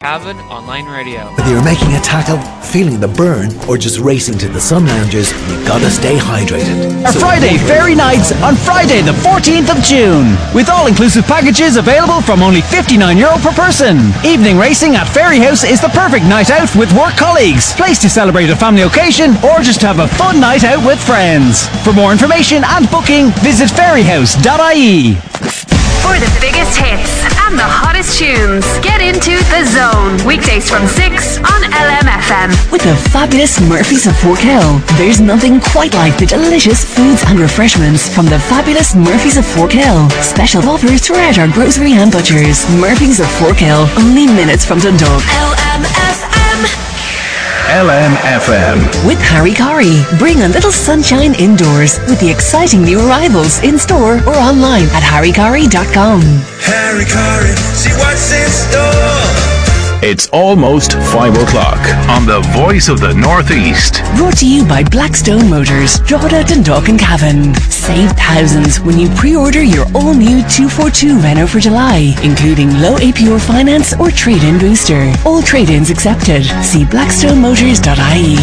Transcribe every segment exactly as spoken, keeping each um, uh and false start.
Cavan Online Radio. Whether you're making a tackle, feeling the burn, or just racing to the sun lounges, you've got to stay hydrated. Our so Friday Ferry Nights on Friday the fourteenth of June, with all-inclusive packages available from only fifty-nine euro per person. Evening racing at Ferry House is the perfect night out with work colleagues, place to celebrate a family occasion, or just have a fun night out with friends. For more information and booking, visit ferryhouse dot I E. For the biggest hits and the hottest tunes, get into The Zone. Weekdays from six on L M F M. With the fabulous Murphy's of Forkhill. There's nothing quite like the delicious foods and refreshments from the fabulous Murphy's of Forkhill. Special offers throughout our grocery and butchers. Murphy's of Forkhill, only minutes from Dundalk. L M F M. L M F M. With Harry Corrie. Bring a little sunshine indoors with the exciting new arrivals in store or online at harry corrie dot com. Harry Corrie, see what's in store. It's almost five o'clock on the Voice of the Northeast. Brought to you by Blackstone Motors, Drogheda, Dundalk and Cavan. Save thousands when you pre-order your all-new two forty-two Renault for July, including low A P R finance or trade-in booster. All trade-ins accepted. See blackstone motors dot I E.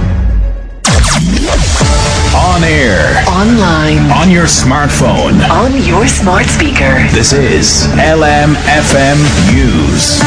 On air. Online. On your smartphone. On your smart speaker. This is L M F M News.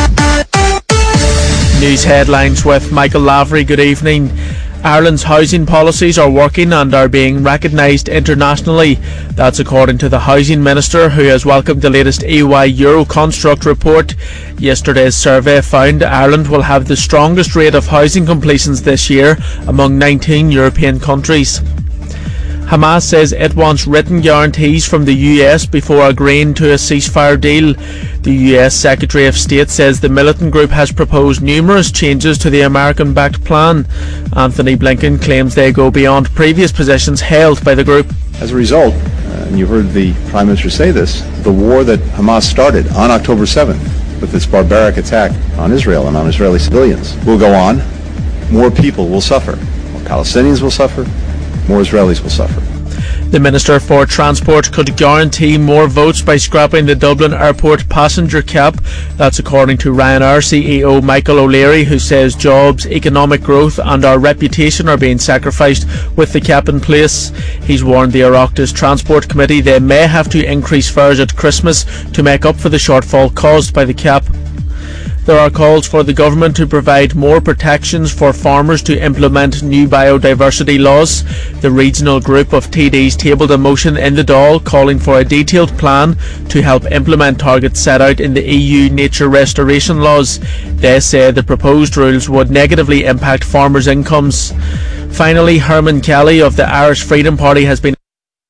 News headlines with Michael Lavery. Good evening. Ireland's housing policies are working and are being recognised internationally. That's according to the Housing Minister, who has welcomed the latest E Y Euroconstruct report. Yesterday's survey found Ireland will have the strongest rate of housing completions this year among nineteen European countries. Hamas says it wants written guarantees from the U S before agreeing to a ceasefire deal. The U S Secretary of State says the militant group has proposed numerous changes to the American-backed plan. Anthony Blinken claims they go beyond previous positions held by the group. As a result, uh, and you heard the Prime Minister say this, the war that Hamas started on October seventh with its barbaric attack on Israel and on Israeli civilians will go on. More people will suffer. More Palestinians will suffer. More Israelis will suffer. The Minister for Transport could guarantee more votes by scrapping the Dublin Airport passenger cap. That's according to Ryanair C E O Michael O'Leary, who says jobs, economic growth and our reputation are being sacrificed with the cap in place. He's warned the Oireachtas Transport Committee they may have to increase fares at Christmas to make up for the shortfall caused by the cap. There are calls for the government to provide more protections for farmers to implement new biodiversity laws. The regional group of T Ds tabled a motion in the Dáil calling for a detailed plan to help implement targets set out in the E U nature restoration laws. They say the proposed rules would negatively impact farmers' incomes. Finally, Herman Kelly of the Irish Freedom Party has been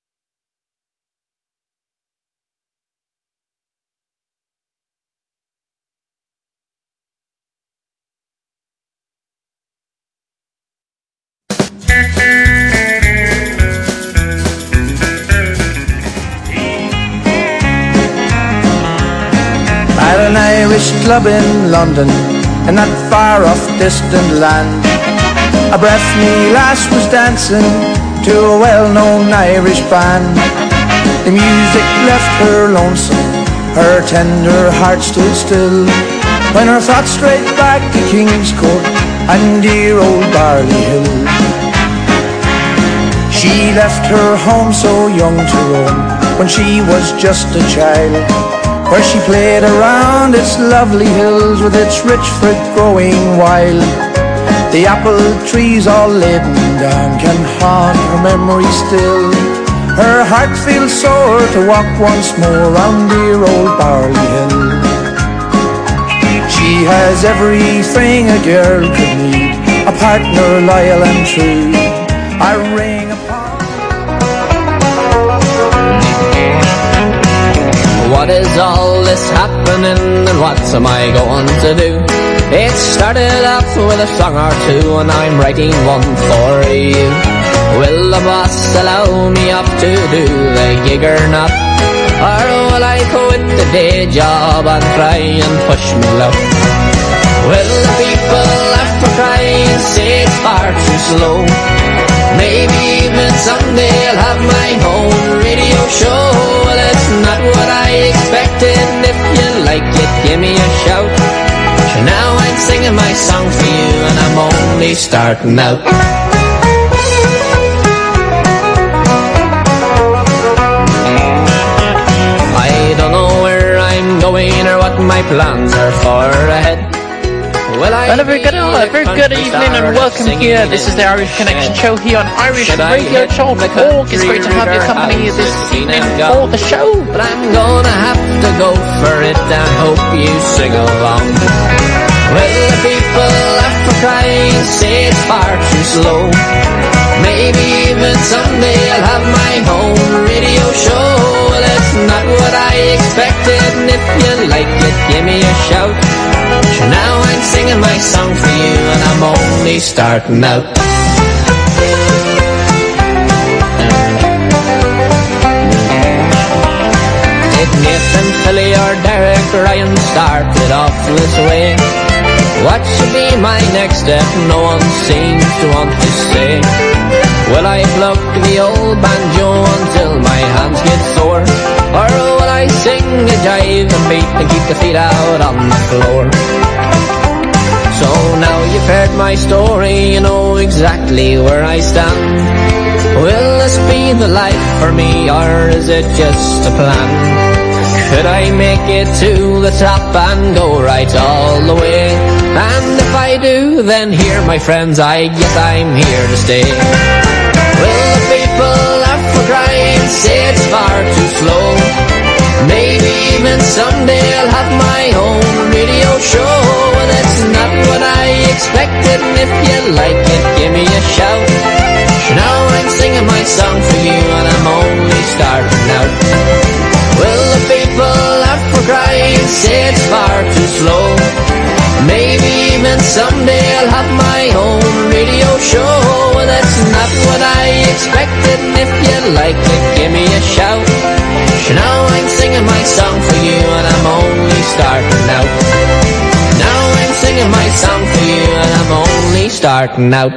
club in London, in that far off distant land. A breath me lass was dancing to a well-known Irish band. The music left her lonesome, her tender heart stood still, when her thoughts strayed back to King's Court and dear old Barley Hill. She left her home so young to roam, when she was just a child, where she played around its lovely hills with its rich fruit growing wild. The apple trees all laden down can haunt her memory still. Her heart feels sore to walk once more round dear old Barley Hill. She has everything a girl could need, a partner loyal and true. I ring upon. What is all this happening and what am I going to do? It started off with a song or two and I'm writing one for you. Will the boss allow me up to do the gig or not? Or will I quit the day job and try and push me luck? Will the people laugh or cry and say it's far too slow? Maybe even someday I'll have my own radio show. Well, it's not what I expected. If you like it, give me a shout. So now singing my song for you, and I'm only starting out. I don't know where I'm going or what my plans are for ahead. Well, I well, a very good, a very good evening and welcome here. This is the Irish Connection Show here on Irish Radio Talk. Oh, it's great to have your company this evening for the show. But I'm gonna have to go for it and hope you sing along. Well, the people after crying say it's far too slow. Maybe even someday I'll have my own radio show. Well, it's not what I expected, and if you like it, give me a shout. Now I'm singing my song for you, and I'm only starting out. Did Nathan, Philly or Derek Ryan started off this way? What should be my next step? No one seems to want to say. Will I pluck the old banjo until my hands get sore? Or will I sing a jive and beat and keep the feet out on the floor? So now you've heard my story, you know exactly where I stand. Will this be the life for me, or is it just a plan? Could I make it to the top and go right all the way? And if I do, then here, my friends, I guess I'm here to stay. Will the people laugh for crying, say it's far too slow? Maybe even someday I'll have my own radio show. And it's not what I expected, and if you like it, give me a shout. Now I'm singing my song for you, and I'm only starting out. Will the people laugh for crying, say it's far too slow? Maybe even someday I'll have my own radio show. And that's not what I expected, and if you like it, give me a shout. Now I'm singing my song for you, and I'm only starting out. Now I'm singing my song for you, and I'm only starting out.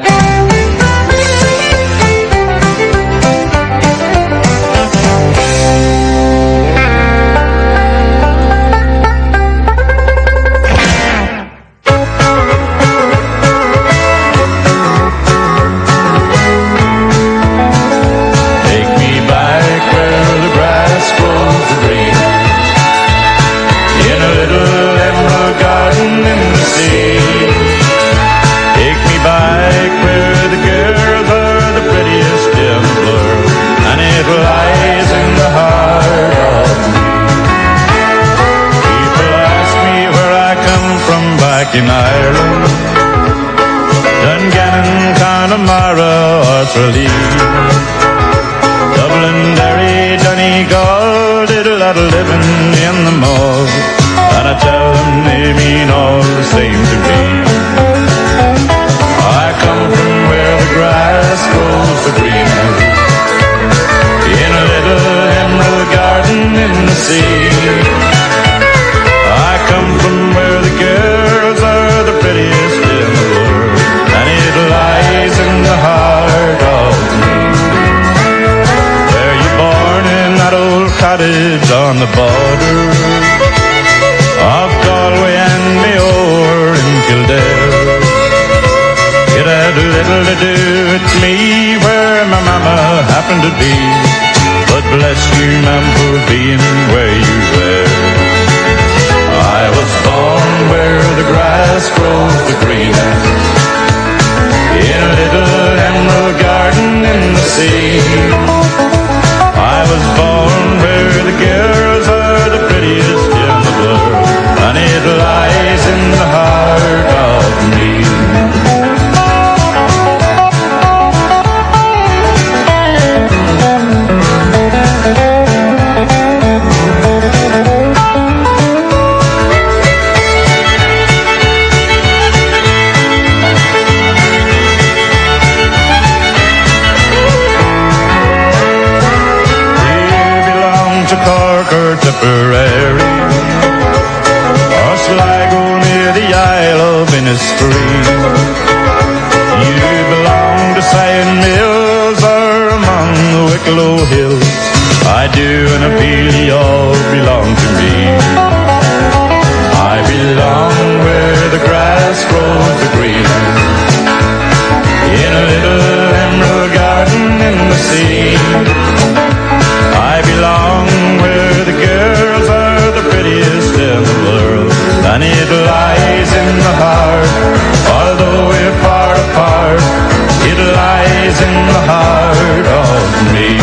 In Ireland, Dungannon, Connemara, or Tralee, Dublin, Derry, Donegal, did a lot of living in the mall, and I tell them they mean all the same to me. I come from where the grass grows the greenest, in a little emerald garden in the sea. I come from where the girls are the prettiest in the world, and it lies in the heart of me. Were you born in that old cottage on the border of Galway and Mayo in Kildare? It had little to do with me where my mama happened to be, but bless you, ma'am, for being where you were. I was born where the grass grows the greenest, in a little emerald garden in the sea. I was born where the girls are the prettiest in the world, and it lies in the heart of me. Or Tipperary, or Sligo near the Isle of Innisfree. You belong to Sion Mills or among the Wicklow Hills. I do, and I feel you all belong to me. I belong where the grass grows in the heart of me.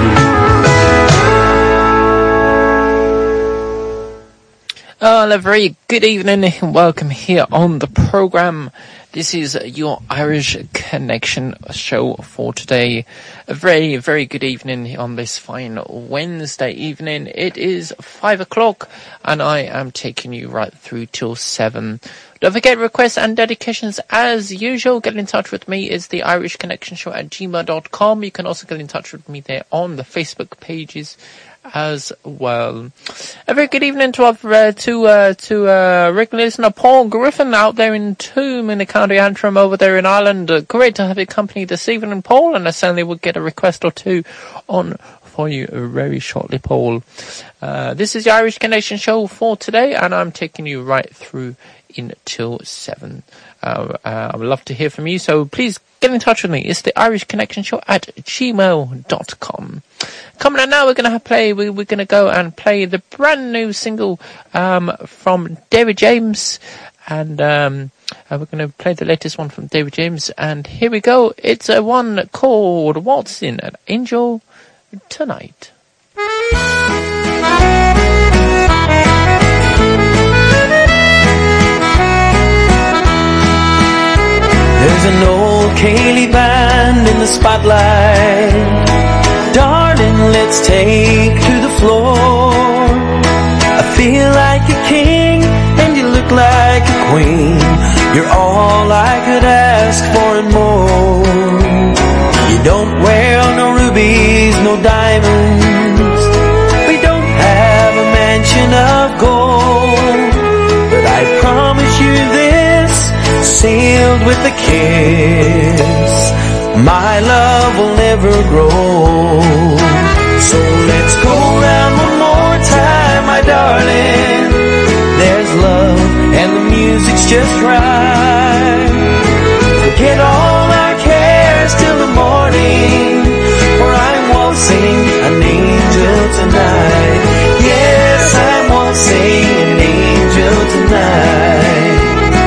Well, a very good evening and welcome here on the programme. This is your Irish Connection show for today. A very, very good evening on this fine Wednesday evening. It is five o'clock and I am taking you right through till seven. Don't forget, requests and dedications as usual. Get in touch with me. It's the Irish Connection Show at gmail dot com. You can also get in touch with me there on the Facebook pages as well. A very good evening to uh, to uh, to uh, regular listener Paul Griffin out there in Toom in the County Antrim over there in Ireland. Uh, great to have your company this evening, Paul, and I certainly will get a request or two on for you very shortly, Paul. Uh, this is the Irish Connection show for today, and I'm taking you right through until seven. Uh, uh, I would love to hear from you, so please get in touch with me. It's the Irish Connection Show at gmail dot com. Coming up now, we're going to play. We, we're going to go and play the brand new single um, from David James, and um, uh, we're going to play the latest one from David James. And here we go. It's a one called "Waltzing an Angel Tonight." There's an old Cayley band in the spotlight. Darling, let's take to the floor. I feel like a king and you look like a queen. You're all I could ask for and more. You don't wear no rubies, no diamonds. We don't have a mansion of gold, but I promise you this, sealed with a kiss, my love will never grow. So let's go round one more time, my darling. There's love and the music's just right. Forget all our cares till the morning, for I'm waltzing an angel tonight. Yes, I'm waltzing an angel tonight.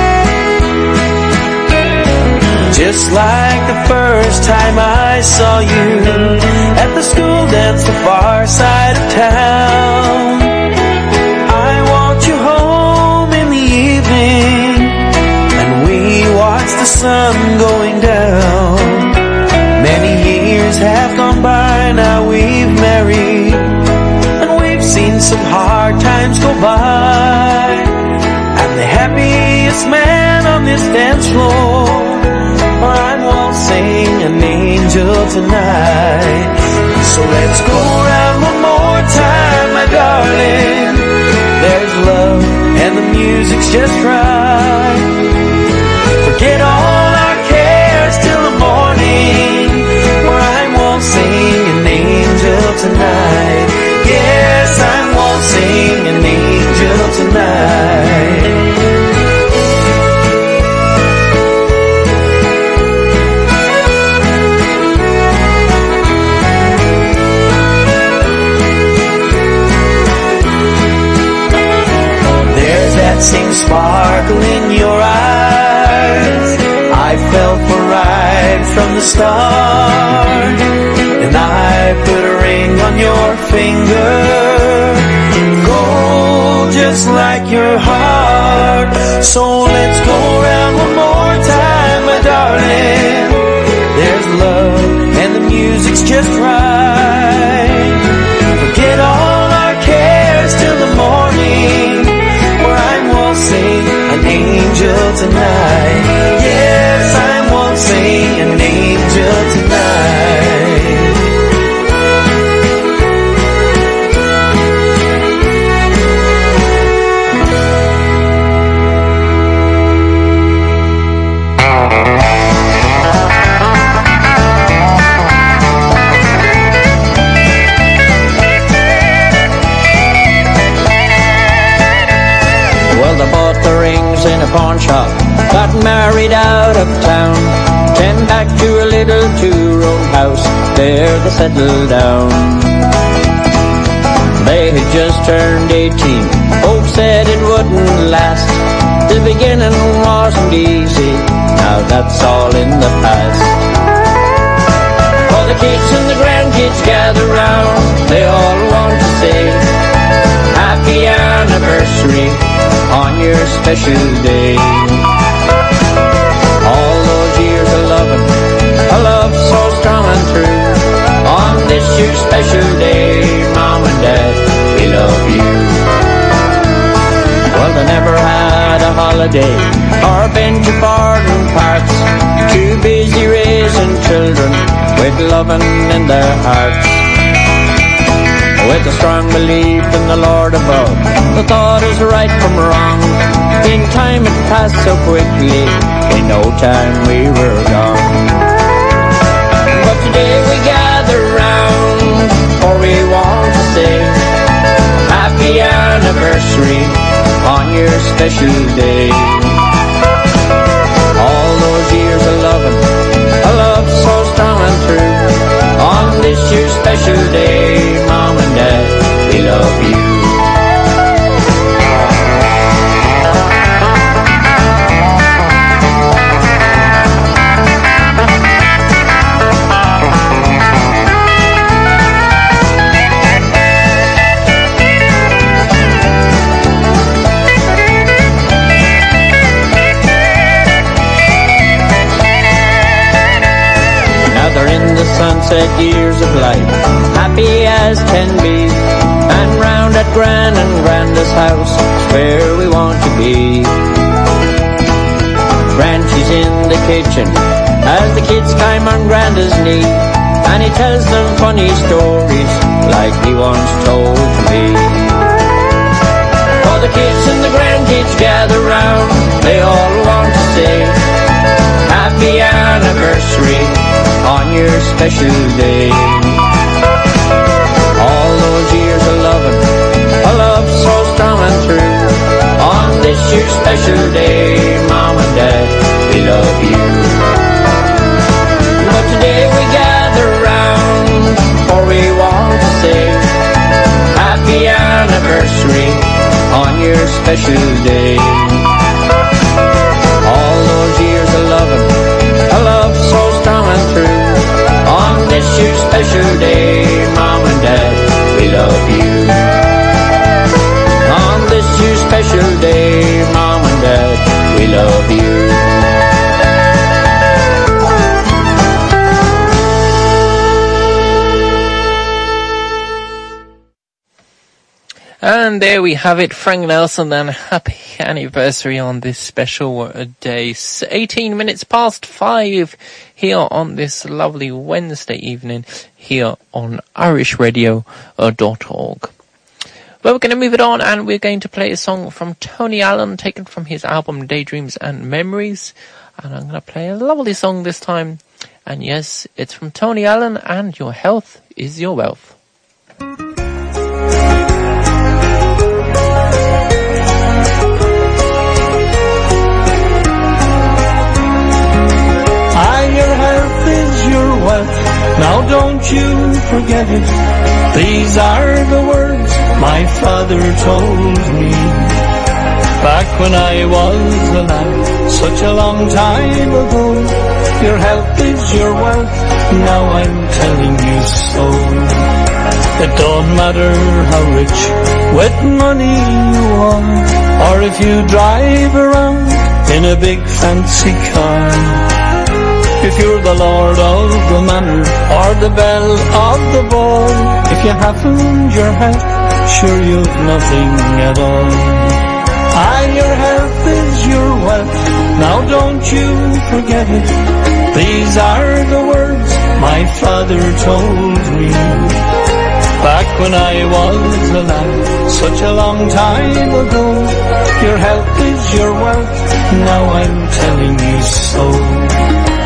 Just like the first time I saw you at the school dance, the far side of town. I walked you home in the evening, and we watched the sun going down. Many years have gone by, now we've married, and we've seen some hard times go by. I'm the happiest man on this dance floor, I'm waltzing an angel tonight. So let's go round one more time, my darling. There's love and the music's just right. Forget all our cares till the morning, for I'm waltzing an angel tonight. Yes, I'm waltzing an angel tonight. Same sparkle in your eyes I fell for right from the start, and I put a ring on your finger, gold just like your heart. So let's go round one more time, my darling. There's love and the music's just right. Forget all our cares till the morning, waltzing an angel tonight. Yes, I'm waltzing an angel tonight. Well, they bought the rings in a pawn shop, got married out of town, came back to a little two-room house, there they settled down. They had just turned eighteen, folks said it wouldn't last. The beginning wasn't easy, now that's all in the past. kids and the grandkids gather round, they all want to say happy anniversary on your special day. All those years of loving, a love so strong and true, on this your special day, Mom and Dad, we love you. Well, they never had a holiday or been to garden parks, too busy raising children with loving in their hearts. With a strong belief in the Lord above, the thought is right from wrong. In time it passed so quickly, in no time we were gone. But today we gather round, for we want to say happy anniversary on your special day. All those years of loving, a love so strong and true, on this your special day, Mom and Dad, we love you. In the sunset years of life, happy as can be, and round at Gran and Granda's house is where we want to be. Gran, she's in the kitchen as the kids climb on Granda's knee, and he tells them funny stories like he once told to me. For the kids and the grandkids gather round, they all want to say happy anniversary on your special day. All those years of loving, a love so strong and true, on this your special day, Mom and Dad, we love you. But today we gather round, for we want to say happy anniversary on your special day. All those years of loving, a love so strong and true, on this your special day, Mom and Dad, we love you. On this your special day, Mom and Dad, we love you. And there we have it, Frank Nelson, and happy anniversary on this special day. eighteen minutes past five here on this lovely Wednesday evening here on irish radio dot org. Well, we're going to move it on, and we're going to play a song from Tony Allen, taken from his album Daydreams and Memories. And I'm going to play a lovely song this time. And yes, it's from Tony Allen, and Your Health is Your Wealth. Now don't you forget it. These are the words my father told me back when I was alive, such a long time ago. Your health is your wealth, now I'm telling you so. It don't matter how rich with money you are, or if you drive around in a big fancy car. If you're the lord of the manor or the belle of the ball, if you haven't your health, sure you've nothing at all. Ah, your health is your wealth, now don't you forget it. These are the words my father told me back when I was alive, such a long time ago. Your health is your wealth, now I'm telling you so.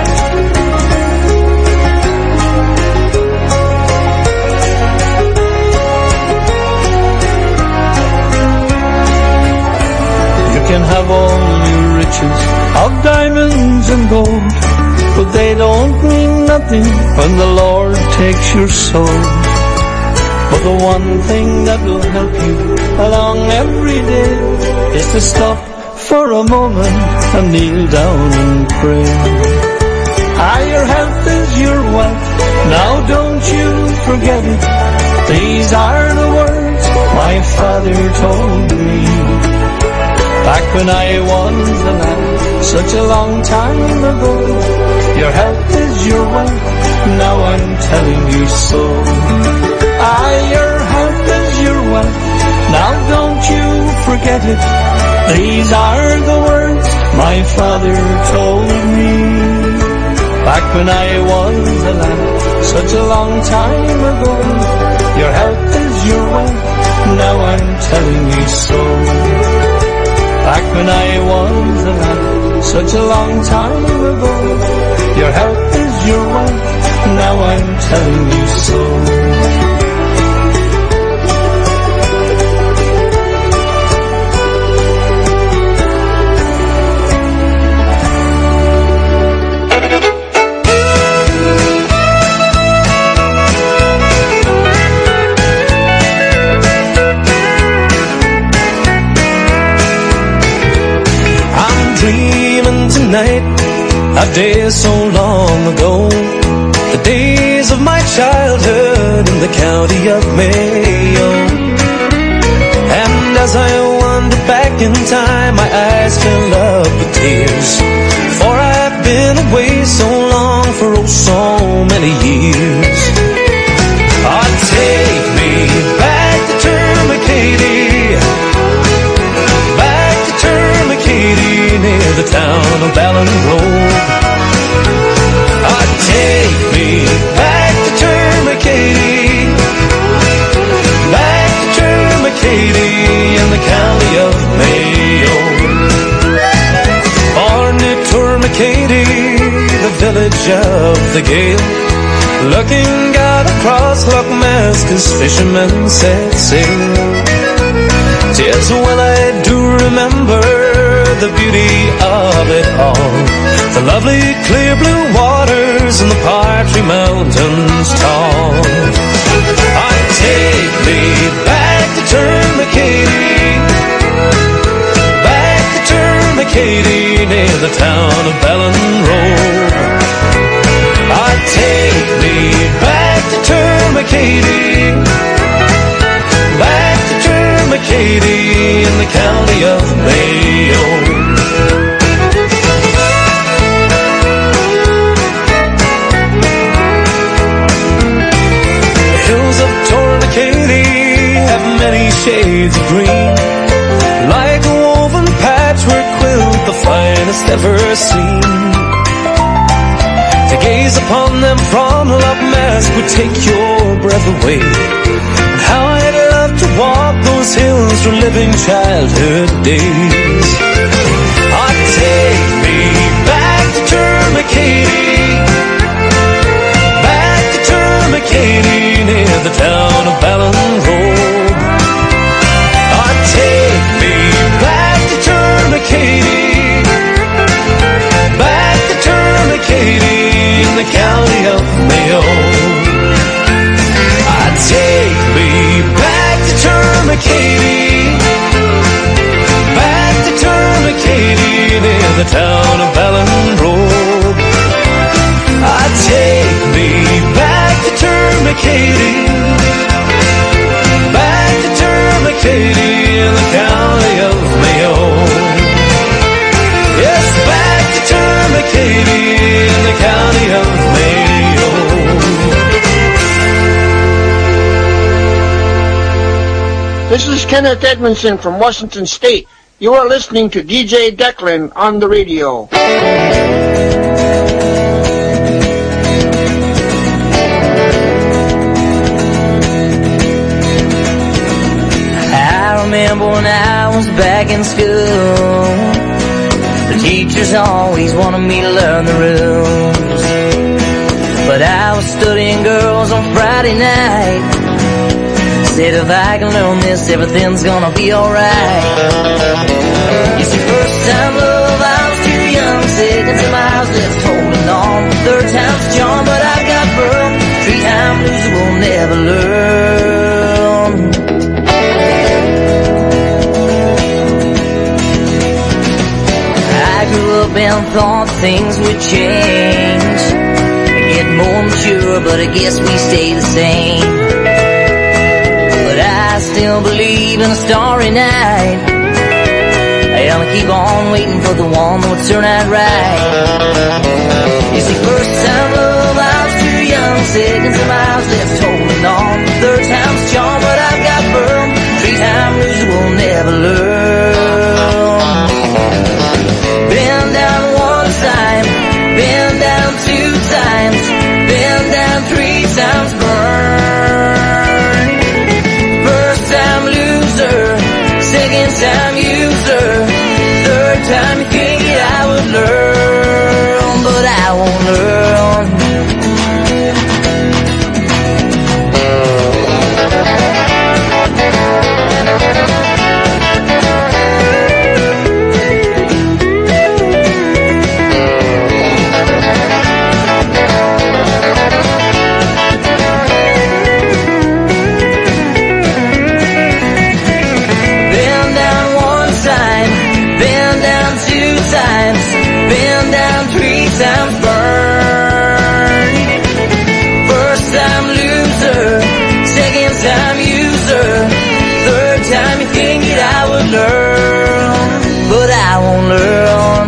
Can have all your riches of diamonds and gold, but they don't mean nothing when the Lord takes your soul. But the one thing that will help you along every day is to stop for a moment and kneel down and pray. Ah, your health is your wealth, Now don't you forget it. These are the words my father told me back when I was a lad, such a long time ago. Your health is your wealth, now I'm telling you so. Ah, your health is your wealth, now don't you forget it. These are the words my father told me back when I was a lad, such a long time ago. Your health is your wealth, now I'm telling you so. Back when I was a lad, such a long time ago. Your health is your wealth, now I'm telling you so. Dreaming tonight of days so long ago, the days of my childhood in the county of Mayo. And as I wander back in time, my eyes fill up with tears, for I've been away so long, for oh so many years. Oh, take me back to Termacady, back to Termacady, near the town of Ballinrobe. Ah, take me back to Termacady, back to Termacady in the county of Mayo. Born near Termacady, the village of the Gale, looking out across Loch Mask's fishermen set sail. 'Tis well I do remember the beauty of it all, the lovely clear blue waters and the Partry Mountains tall. Ah, take me back to Termacady, back to Termacady near the town of Ballinrobe. Ah, take me back to Termacady, back to Termacady in the county of Mayo. The hills of Termacady have many shades of green, like a woven patchwork quilt, the finest ever seen. To gaze upon them from Loch Mask would take your breath away. And how I'd love to walk those hills, reliving childhood days. Ah, take me back to Termacady, back to Termacady near the town of Ballinrobe. Ah, take me back to Termacady, back to Termacady in the county of Mayo. Ah, take me back to Termacady, back to Termacady near the town of Ballinrobe. Ah, take me back to Termacady, back to Termacady in the county of Mayo. Yes, back to Termacady in the county of Mayo. This is Kenneth Edmondson from Washington State. You are listening to D J Declan on the radio. I remember when I was back in school, the teachers always wanted me to learn the rules, but I was studying girls on Friday night. Said if I can learn this, everything's gonna be alright. You see, first time love, I was too young. Second time I was left holding on. Third time's a charm, but I got burned. Three time loser will never learn. I grew up and thought things would change, get more mature, but I guess we stay the same. But I still believe in a starry night, and I keep on waiting for the one that would turn out right. You see, first time love, I was too young. Second time I was left holding on. Third time's charm, but I've got burned. Three time loser will never learn. Been down one time, been down two times, been down three times burned. First time loser, second time user, third time you think I would learn, but I won't learn. Times burned. First time loser, second time user, third time you think that I would learn, but I won't learn.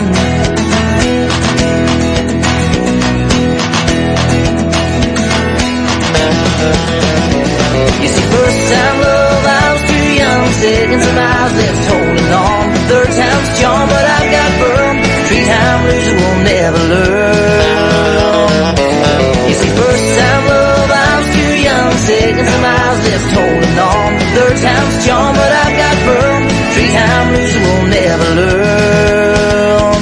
You see, first time love, I was too young. Second time I was left holding on. Third time's charm, but I've got burned. Three time loser will never learn. You see, first time love, I was too young. Second time I was left holding on. Third time's charm, but I've got burned. Three time loser will never learn.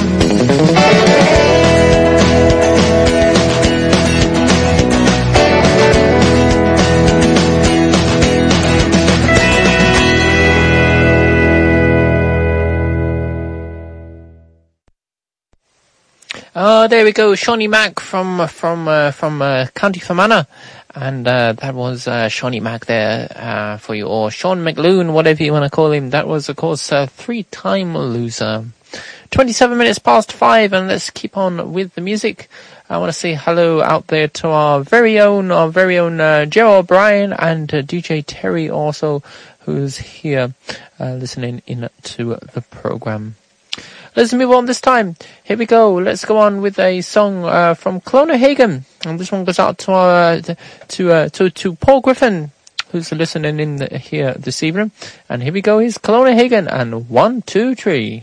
Oh, there we go, Shawnee Mac from from uh, from uh, County Fermanagh, and uh, that was uh, Shawnee Mac there uh, for you, or Sean McLoone, whatever you want to call him. That was, of course, a three-time loser. twenty-seven minutes past five, and let's keep on with the music. I want to say hello out there to our very own, our very own uh, Joe O'Brien and uh, D J Terry also, who's here uh, listening in to the program. Let's move on this time. Here we go. Let's go on with a song uh, from Clona Hagen, and this one goes out to uh, to, uh, to to Paul Griffin, who's listening in the, here this evening. And here we go. Here's Clona Hagen and one, two, three.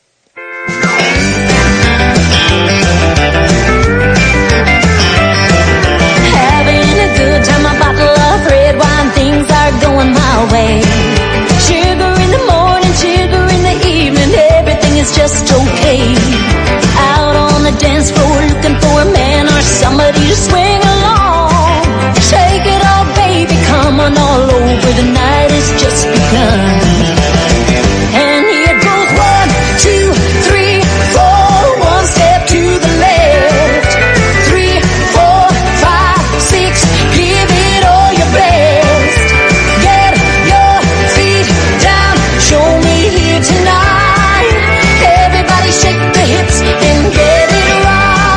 Having a good time, a bottle of red wine, things are going my way. Sugar in the morning, sugar in the evening, everything is just okay. Out on the dance floor looking for a man or somebody to swing along. Take it all, baby, come on all over, the night has just begun. And here goes one, two, three, four, one step to the left. Three, four, five, six, give it all your best. Get your feet down, show me here tonight. Everybody shake the hips and get it right.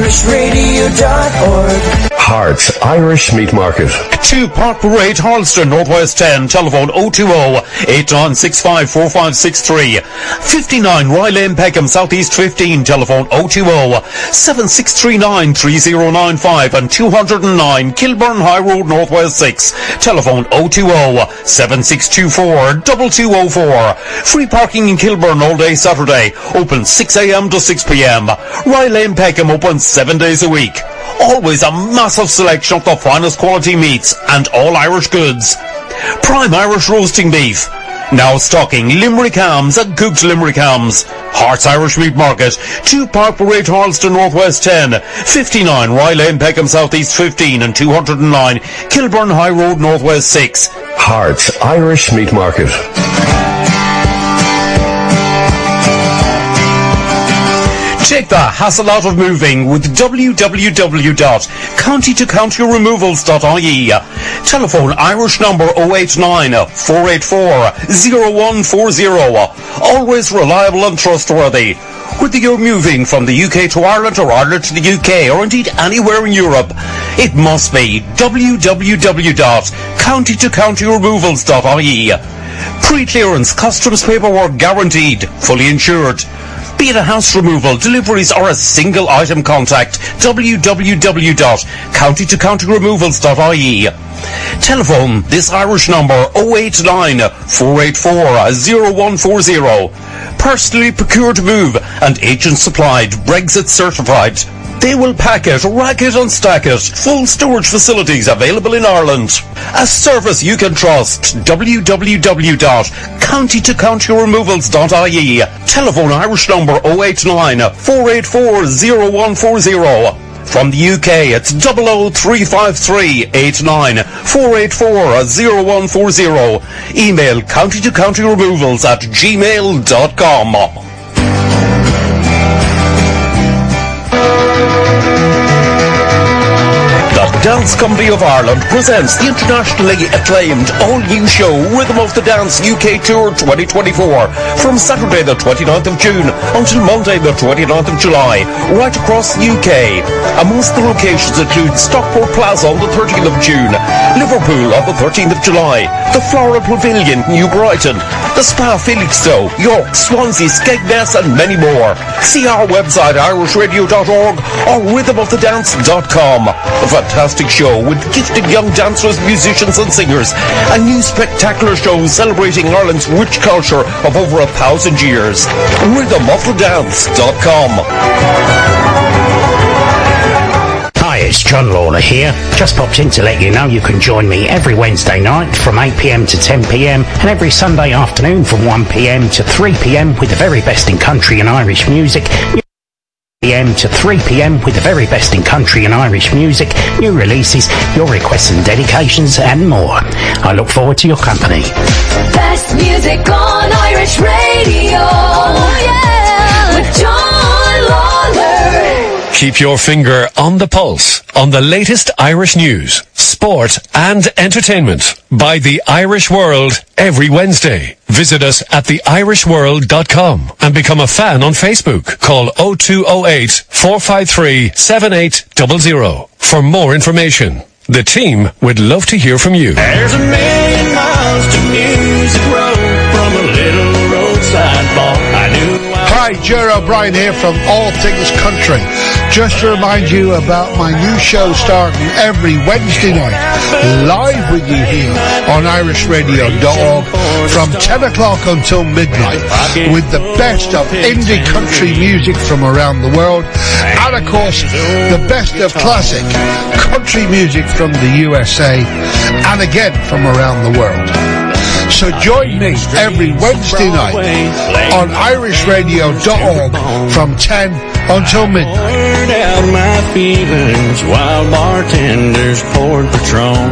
irish radio dot org. Hearts Irish Meat Market. two Park Parade, Harleston, Northwest ten, telephone oh two oh, eight nine six five, four five six three. fifty-nine Rye Lane, Peckham, Southeast fifteen, telephone oh two oh, seven six three nine, three oh nine five, and two oh nine Kilburn High Road, Northwest six, telephone oh two oh, seven six two four, two two oh four. Free parking in Kilburn all day Saturday, open six a m to six p m. Rye Lane, Peckham, open seven days a week. Always a massive selection of the finest quality meats and all Irish goods. Prime Irish roasting beef. Now stocking Limerick hams and cooked Limerick hams. Hearts Irish Meat Market, two Park Parade, Harleston, Northwest ten, fifty-nine Rye Lane, Peckham, Southeast fifteen, and two oh nine Kilburn High Road, Northwest six. Hearts Irish Meat Market. Take the hassle out of moving with w w w dot county to county removals dot I E. Telephone Irish number oh eight nine, four eight four, oh one four oh. Always reliable and trustworthy. Whether you're moving from the U K to Ireland or Ireland to the U K or indeed anywhere in Europe, it must be w w w dot county to county removals dot I E. Pre-clearance customs paperwork guaranteed, fully insured. Be it a house removal, deliveries or a single item contact, w w w dot county to county removals dot I E. Telephone this Irish number oh eight nine, four eight four, oh one four oh. Personally procured move and agent supplied, Brexit certified. They will pack it, rack it and stack it. Full storage facilities available in Ireland. A service you can trust. w w w dot county to county removals dot I E. Telephone Irish number oh eight nine, four eight four, oh one four oh. From the U K, it's double oh three five three, eight nine, four eight four, oh one four oh. Email county to county removals at gmail dot com. The Dance Company of Ireland presents the internationally acclaimed all-new show Rhythm of the Dance U K Tour twenty twenty-four from Saturday the twenty-ninth of June until Monday the twenty-ninth of July, right across the U K. Amongst the locations include Stockport Plaza on the thirteenth of June, Liverpool on the thirteenth of July, the Flora Pavilion, New Brighton, the Spa Felixstowe, York, Swansea, Skegness and many more. See our website irish radio dot org or rhythm of the dance dot com. A fantastic show with gifted young dancers, musicians and singers. A new spectacular show celebrating Ireland's rich culture of over a thousand years. rhythm of the dance dot com. Hi, it's John Lawler here. Just popped in to let you know you can join me every Wednesday night from eight p m to ten p m and every Sunday afternoon from one p m to three p m with the very best in country and Irish music. p m to three p m with the very best in country and Irish music, new releases, your requests and dedications and more. I look forward to your company. Best music on Irish radio. Oh yeah, with John Lawler. Keep your finger on the pulse on the latest Irish news, sport and entertainment by The Irish World every Wednesday. Visit us at the irish world dot com and become a fan on Facebook. Call oh two oh eight, four five three, seven eight zero zero for more information. The team would love to hear from you. There's a million miles to Music Road from a little roadside bar. I knew Hi, Jerry O'Brien here from All Things Country. Just to remind you about my new show starting every Wednesday night, live with you here on irish radio dot org from ten o'clock until midnight, with the best of indie country music from around the world, and of course, the best of classic country music from the U S A, and again from around the world. So join me every Wednesday night on irish radio dot org from ten until midnight. Poured out my feelings while bartenders poured Patron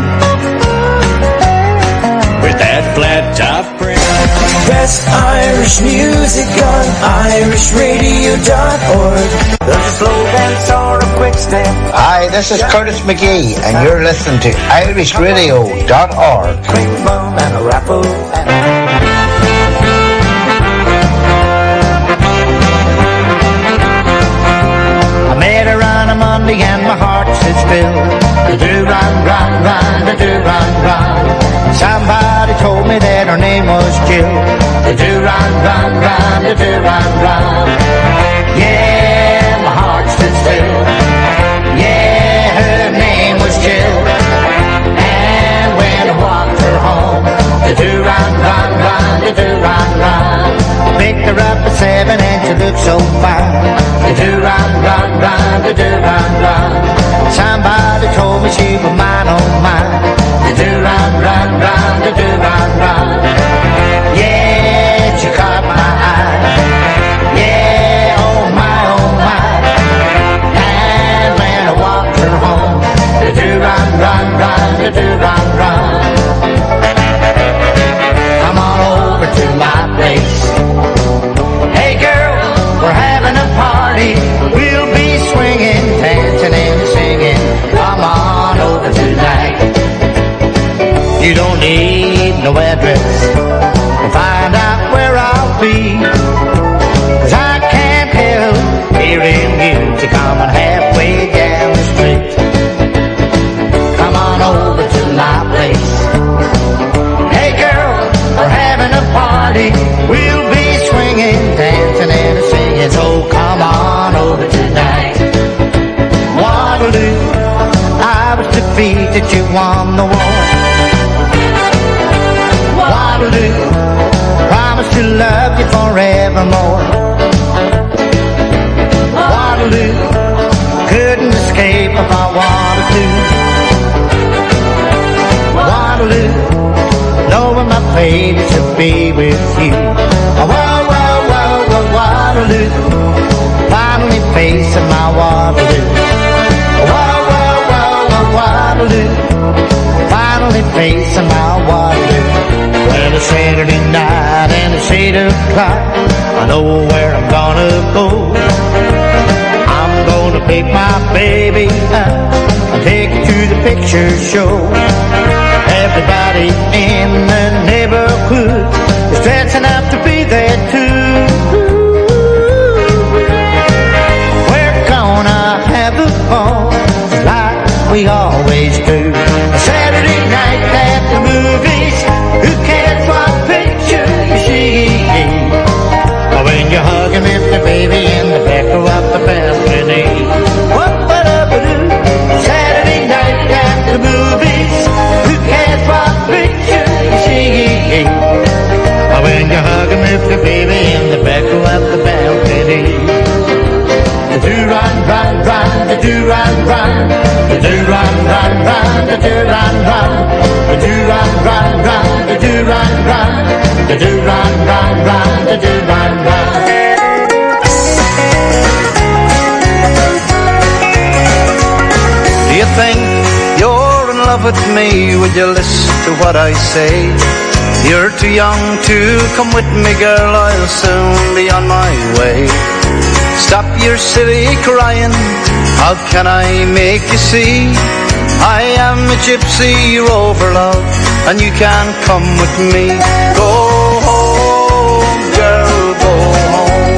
with that flat top crown. Best Irish music on irish radio dot org. There's a slow dance or a quick step. Hi, this is Curtis McGee, and you're listening to irish radio dot org. Swing bum and a raffle. I met her on a Jill. The do run, run, run, the do run, run. Yeah, my heart stood still. Yeah, her name was Jill. And when I walked her home, the do run, run, run, the do run, run. Picked her up at seven and she looked so fine. The do run, run, run, the do run, run. Somebody told me she was mine, oh mine. The do run, run, run, the do run, run. Yeah, she caught my eye. Yeah, oh my, oh my. And when I walked her home, the do run, run, run, the do run, run. Come on over to my place. Hey girl, we're having a party. We'll be swinging, dancing and singing. Come on over tonight. You don't need no address to find out where I'll be, 'cause I can't help hearing music coming halfway down the street. Come on over to my place. Hey girl, we're having a party. We'll be swinging, dancing and singing. So come on over tonight. Waterloo, I was defeated, you won the war. Waterloo, promise to love you forevermore. Waterloo, couldn't escape if I wanted to. Waterloo, knowing my fate is to be with you. Whoa, whoa, whoa, whoa, Waterloo, finally facing my Waterloo. Whoa, whoa, whoa, whoa, Waterloo, finally facing my Waterloo. Well, it's Saturday night and it's eight o'clock. I know where I'm gonna go. I'm gonna pick my baby up and take her to the picture show. Everybody in the neighborhood is dressing up to be there too. We're gonna have a ball like we always do. A Saturday night at the movies. Who cares what picture you see? Or when you're hugging with the baby in the back of the balcony. What-ba-da-ba-doo. Saturday night at the movies. Who cares what picture you see? Or when you're hugging with the baby in the back of the balcony. The do run, run, run, the do run, run. The do run, run, run, the do run, run. The do run, run, run, the do run, run. The do run, run, run, the do run, run. Do you think you're in love with me? Would you listen to what I say? You're too young to come with me, girl. I'll soon be on my way. Stop your silly crying. How can I make you see? I am a gypsy rover, love, and you can come with me. Go home, girl, go home.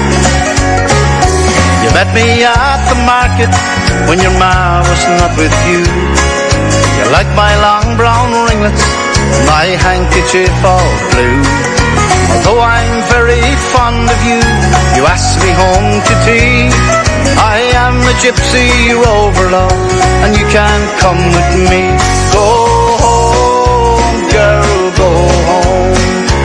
You met me at the market when your ma was not with you. You like my long brown ringlets, my handkerchief all blue. Although I'm very fond of you, you asked me home to tea. I am a gypsy rover, love, and you can come with me. Go home, girl, go home.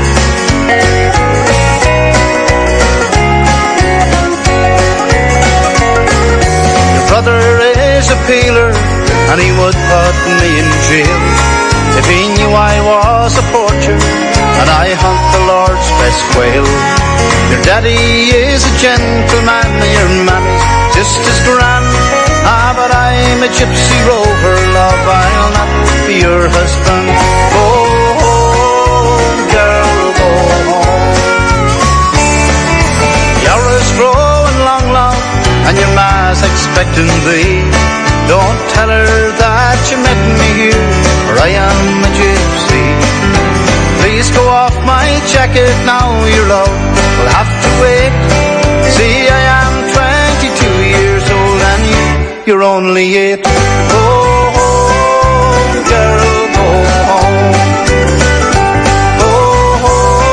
Your brother is a peeler, and he would put me in jail if he knew I was a poacher and I hunt the Lord's best quail. Your daddy is a gentleman, your mammy's just as grand. Ah, but I'm a gypsy rover, love, I'll not be your husband. Go home, girl, go home. You're as growing long, love, and your ma's expecting thee. Don't tell her that you met me here, for I am a gypsy. Please go off my jacket now, your love will have to wait. See, I am twenty-two years old and you, you're only eight. Go home, girl, go home. Go home,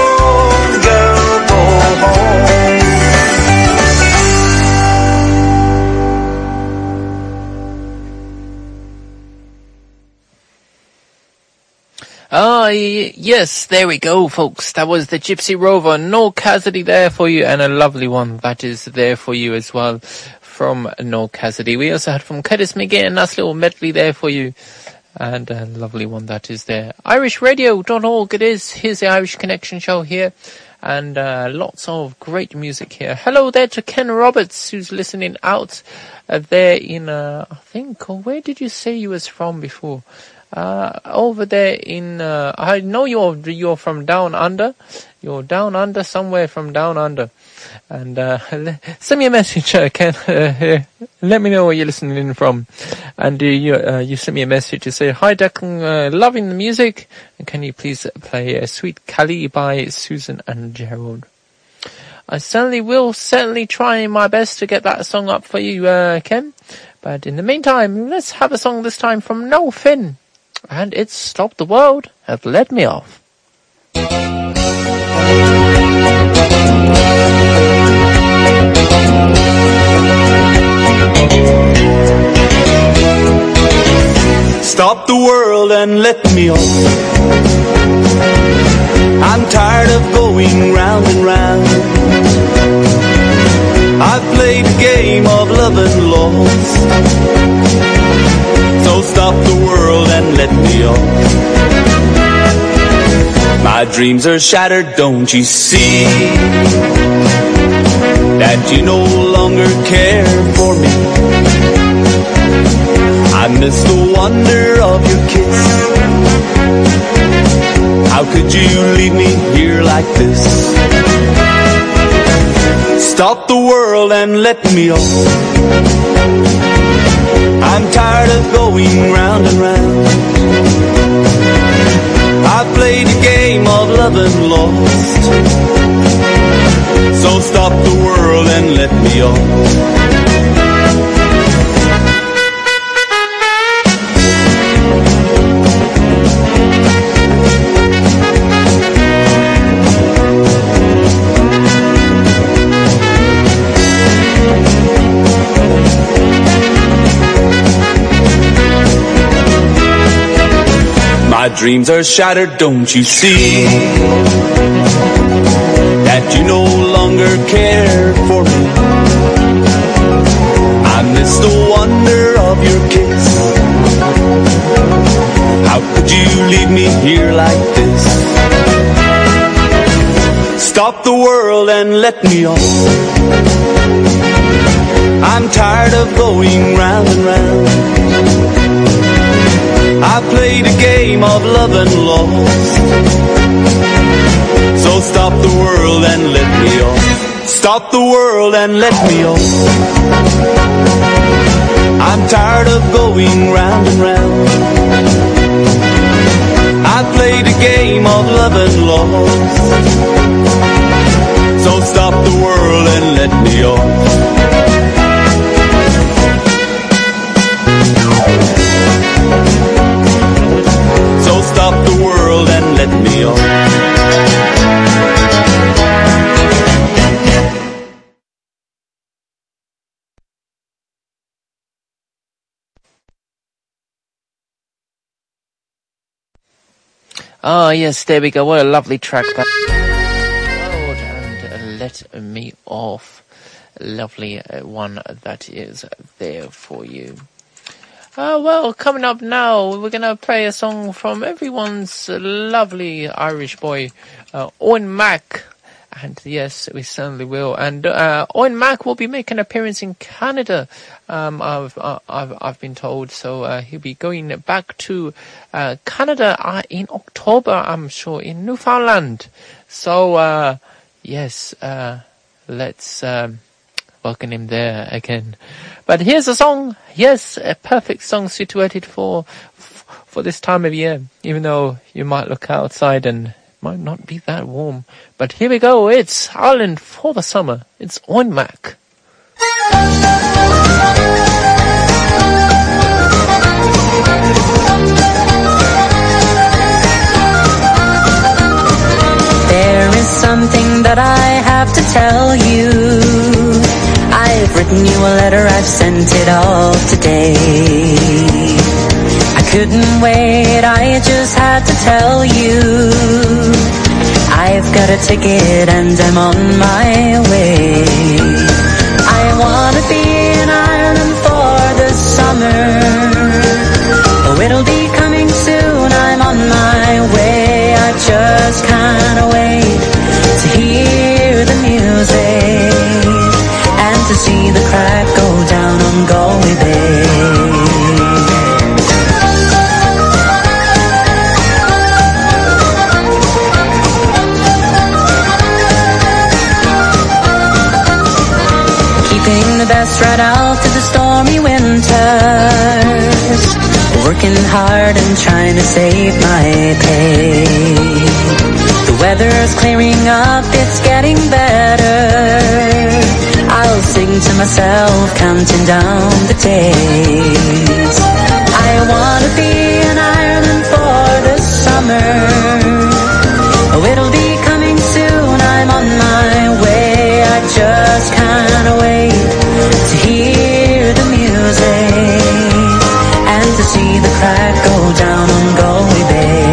Ah, y- yes, there we go, folks. That was the Gypsy Rover, Noel Cassidy there for you, and a lovely one that is there for you as well from Noel Cassidy. We also had from Curtis McGee, a nice little medley there for you, and a lovely one that is there. Irish Radio dot org it is. Here's the Irish Connection show here, and uh, lots of great music here. Hello there to Ken Roberts, who's listening out uh, there in, uh, I think, oh, where did you say you was from before? Uh, over there in, uh, I know you're, you're from down under. You're down under, somewhere from down under. And, uh, send me a message, uh, Ken. Uh, let me know where you're listening in from. And uh, you, uh, you sent me a message to say, hi Declan, uh, loving the music. And can you please play uh, Sweet Cali by Susan and Gerald? I certainly will, certainly try my best to get that song up for you, uh, Ken. But in the meantime, let's have a song this time from Noel Finn. And it's Stop the World and Let Me Off. Stop the world and let me off. I'm tired of going round and round. I've played a game of love and loss. So stop the world and let me off. My dreams are shattered, don't you see? That you no longer care for me. I miss the wonder of your kiss. How could you leave me here like this? Stop the world and let me off. I'm tired of going round and round. I've played a game of love and lost. So stop the world and let me off. My dreams are shattered, don't you see? That you no longer care for me. I miss the wonder of your kiss. How could you leave me here like this? Stop the world and let me off. I'm tired of going round and round. I played a game of love and lost. So stop the world and let me off. Stop the world and let me off. I'm tired of going round and round. I played a game of love and lost. So stop the world and let me off. Stop the world and let me off. Ah, yes, there we go. What a lovely track that. World and let me off. Lovely one that is there for you. Uh, well, coming up now, we're going to play a song from everyone's lovely Irish boy, uh, Owen Mack. And yes, we certainly will. And uh, Owen Mack will be making an appearance in Canada, um, I've, uh, I've, I've been told. So uh, he'll be going back to uh, Canada uh, in October, I'm sure, in Newfoundland. So, uh, yes, uh, let's um, welcome him there again. But here's a song, yes, a perfect song situated for for this time of year, even though you might look outside and it might not be that warm. But here we go, it's Ireland for the summer. It's Owen Mack. There is something that I have to tell you. I've written you a letter, I've sent it off today. I couldn't wait, I just had to tell you I've got a ticket and I'm on my way. I wanna be in Ireland for the summer. Oh, it'll be coming soon, I'm on my way. I just can't wait to hear the music and to see the crack go down on Galway Bay. The best right out to the stormy winters, working hard and trying to save my pay. The weather's clearing up, it's getting better. I'll sing to myself, counting down the days. I wanna be in Ireland for the summer. Oh, it'll be coming soon, I'm on my way. I just can't wait to hear the music and to see the crack go down on Galway Bay.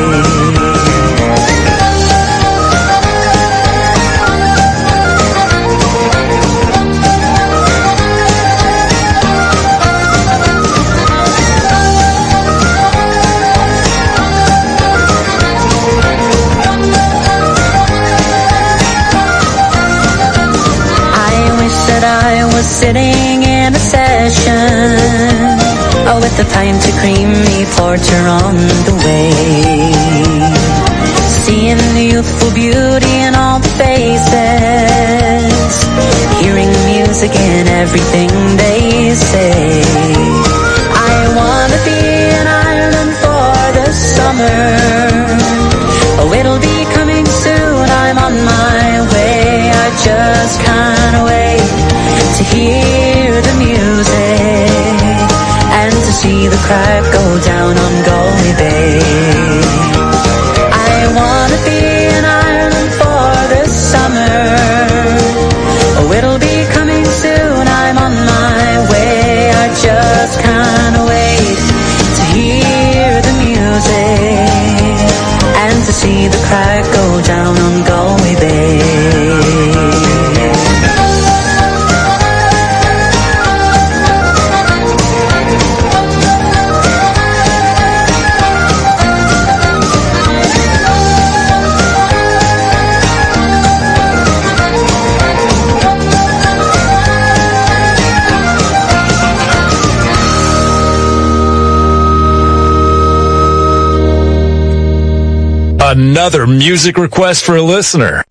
Sitting in a session, oh, with the pint of creamy porter on the way, seeing the youthful beauty in all the faces, hearing music in everything they say. I wanna be in Ireland for the summer. Oh, it'll be coming soon, I'm on my way. I just can't wait to hear the music and to see the crack go down on Galway Bay. I wanna be in Ireland for the summer. Oh, it'll be coming soon, I'm on my way. I just can't wait to hear the music and to see the crack go down on Galway Bay. Another music request for a listener.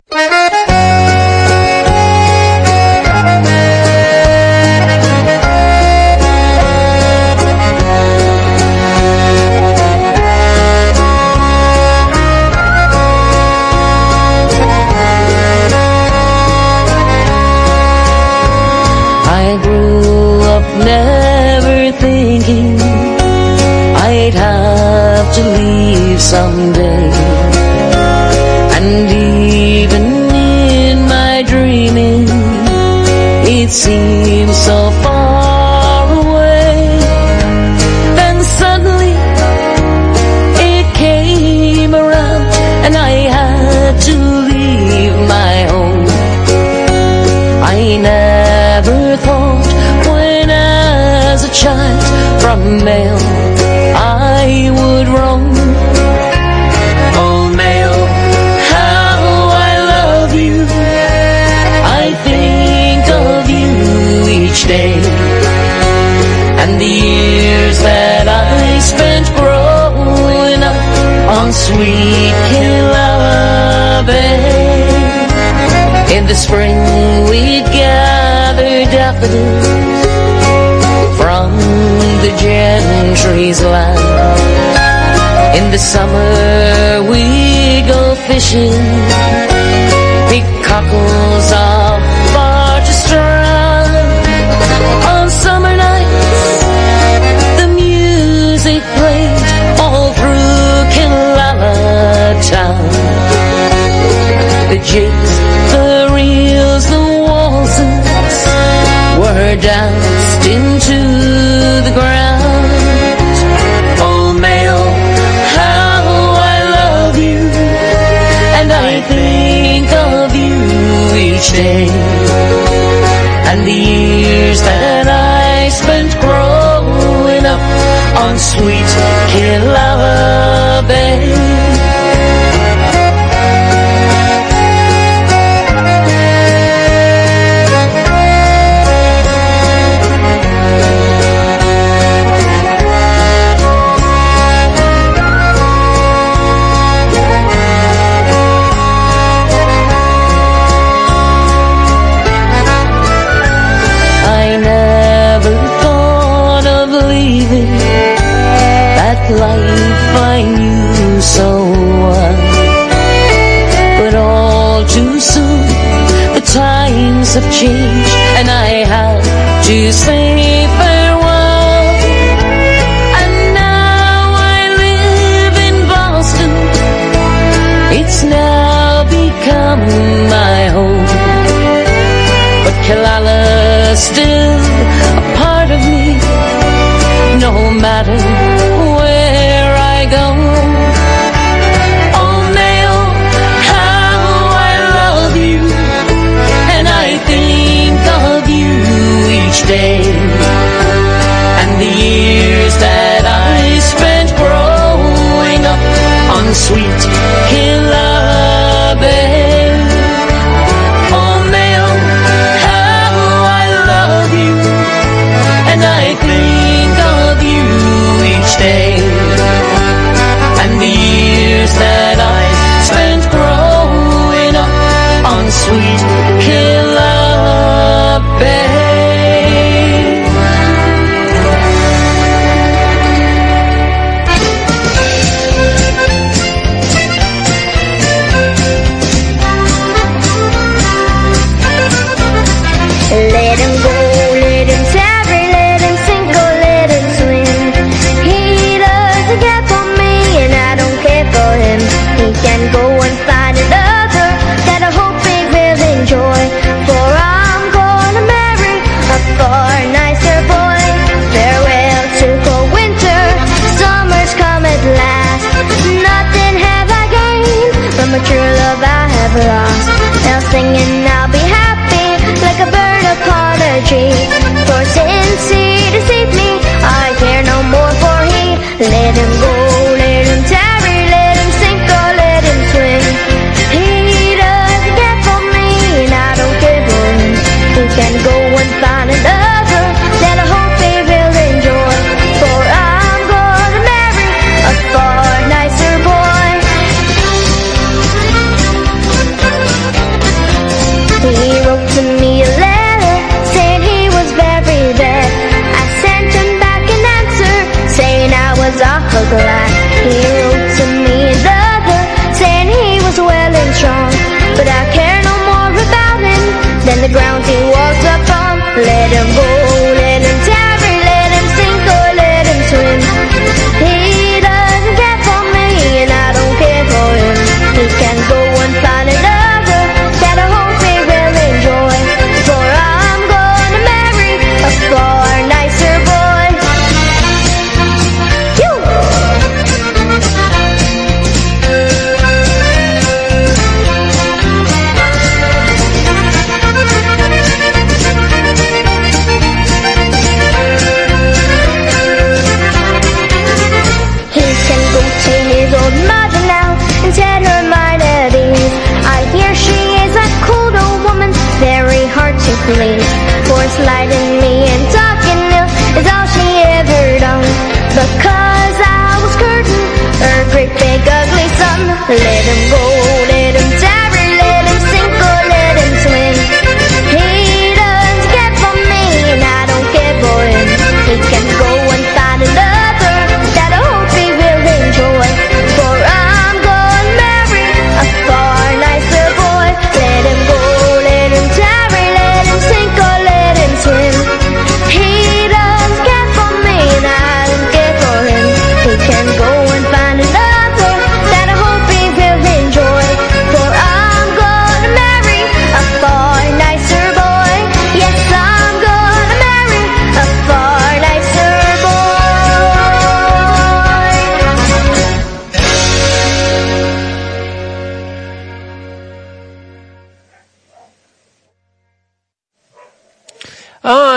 I grew up never thinking I'd have to leave someday. And even in my dreaming, it seems so far away. Then suddenly it came around and I had to leave my home. I never thought when as a child from Mayo I would roam. Day. And the years that I spent growing up on sweet Killala Bay. In the spring we'd gather daffodils from the gentry's land. In the summer we'd go fishing, pick cockles off Barge's Strand. On summer nights, the music played all through Killala town. The jigs, the reels, the waltzes were danced into the ground. Oh, on sweet Killala Bay. Life I knew so well, but all too soon the times have changed and I have to say farewell. And now I live in Boston, it's now become my home, but Killala's still a part of me, no matter where I go. Oh, Mayo, how I love you, and I think of you each day, and the years that I spent growing up on sweet Killala Bay. Oh, Mayo, how I love you, and I think of you each day, and the years that I spent growing up on sweet Killala Bay. Let him go, let him tarry, let him sink or let him swim. He doesn't care for me and I don't care for him. He can go and find another that I hope he will enjoy. For I'm gonna marry a far nicer boy. Farewell to cold winter, summer's come at last. Nothing have I gained from a true love I have lost. Now singing I'll be happy like a bird upon a tree. For since he deceived me, I care no more for he. Let him go, let him tarry, let him sink or let him swim. He doesn't care for me and I don't care for him. He can go and find another that I hope he will enjoy. For I'm gonna marry a far nicer boy. He wrote to me a letter saying he was very bad. I sent him back an answer saying I was awful glad. He wrote to me another saying he was well and strong, but I care no more about him than the ground he walks upon. Let him go, let him tarry, let him sink or let him swim. He doesn't care for me and I don't care for him. He can go and find another that I hope he will enjoy. For I'm gonna marry a far nicer boy. You. He can go to his old mother now and set her mind at ease. I hear she is a cold old woman, very hard to please. For slighting me and talking ill is all she ever done. Because I was courting her great big ugly son. Let him go, let him tarry, let him sink or let him swim. He doesn't care for me and I don't care for him. He can go and find another that I hope he will enjoy. For I'm gonna marry a far nicer boy. Let him go, let him tarry, let him sink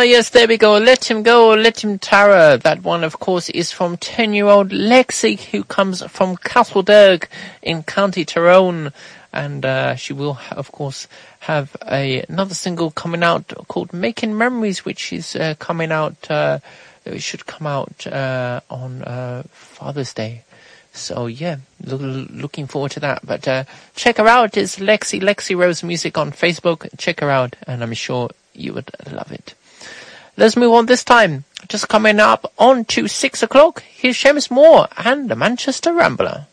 yes, there we go. Let Him Go, Let Him Tara. That one, of course, is from ten-year-old Lexi, who comes from Castleberg in County Tyrone. And uh, she will, of course, have a, another single coming out called Making Memories, which is uh, coming out, uh, it should come out uh, on uh, Father's Day. So, yeah, lo- looking forward to that. But uh, check her out. It's Lexi, Lexi Rose Music on Facebook. Check her out, and I'm sure you would love it. Let's move on this time. Just coming up on to six o'clock. Here's Seamus Moore and the Manchester Rambler.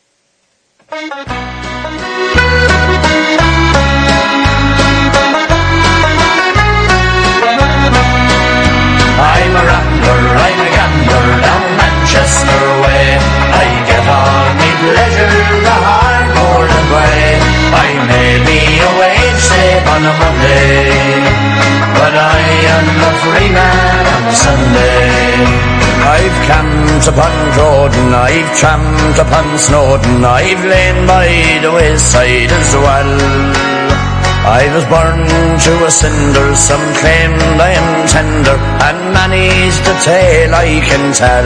I'm a rambler, I'm a gambler down Manchester way. I get all me pleasure the hard-boarded way. I may be a wage slave on a Monday, but I am a free man on a Sunday. I've camped upon Croydon, I've tramped upon Snowdon, I've lain by the wayside as well. I was born to a cinder, some claimed I am tender, and many's the tale I can tell.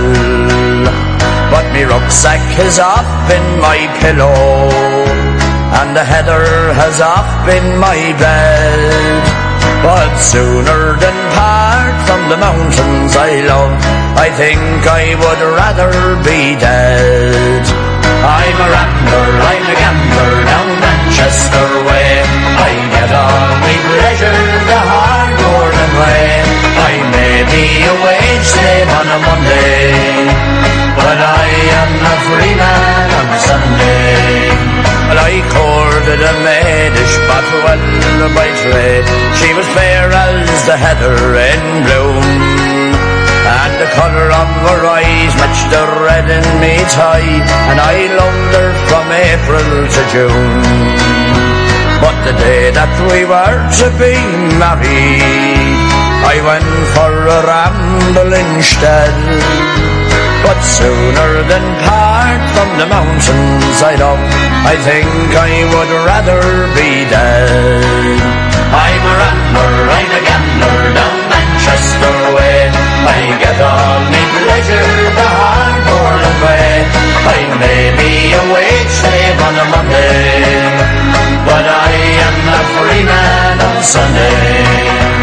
But me rucksack has off been my pillow, and the heather has off been my bed. But sooner than part from the mountains I love, I think I would rather be dead. I'm a rambler, I'm a gambler down Manchester way. I get all my pleasure the hard-boarded way. I may be a wage slave on a Monday, but I am a free man on a Sunday. Well, I courted a maiden, but well by trade. She was fair as the heather in bloom, and the colour of her eyes matched the red in me tie, and I loved her from April to June. But the day that we were to be married, I went for a ramble instead. But sooner than part from the mountains I love, I think I would rather be dead. I'm a rambler, I'm a gambler down Manchester way. I get all me pleasure the hard-boarded way. I may be a wage slave on a Monday, but I am a free man on Sunday.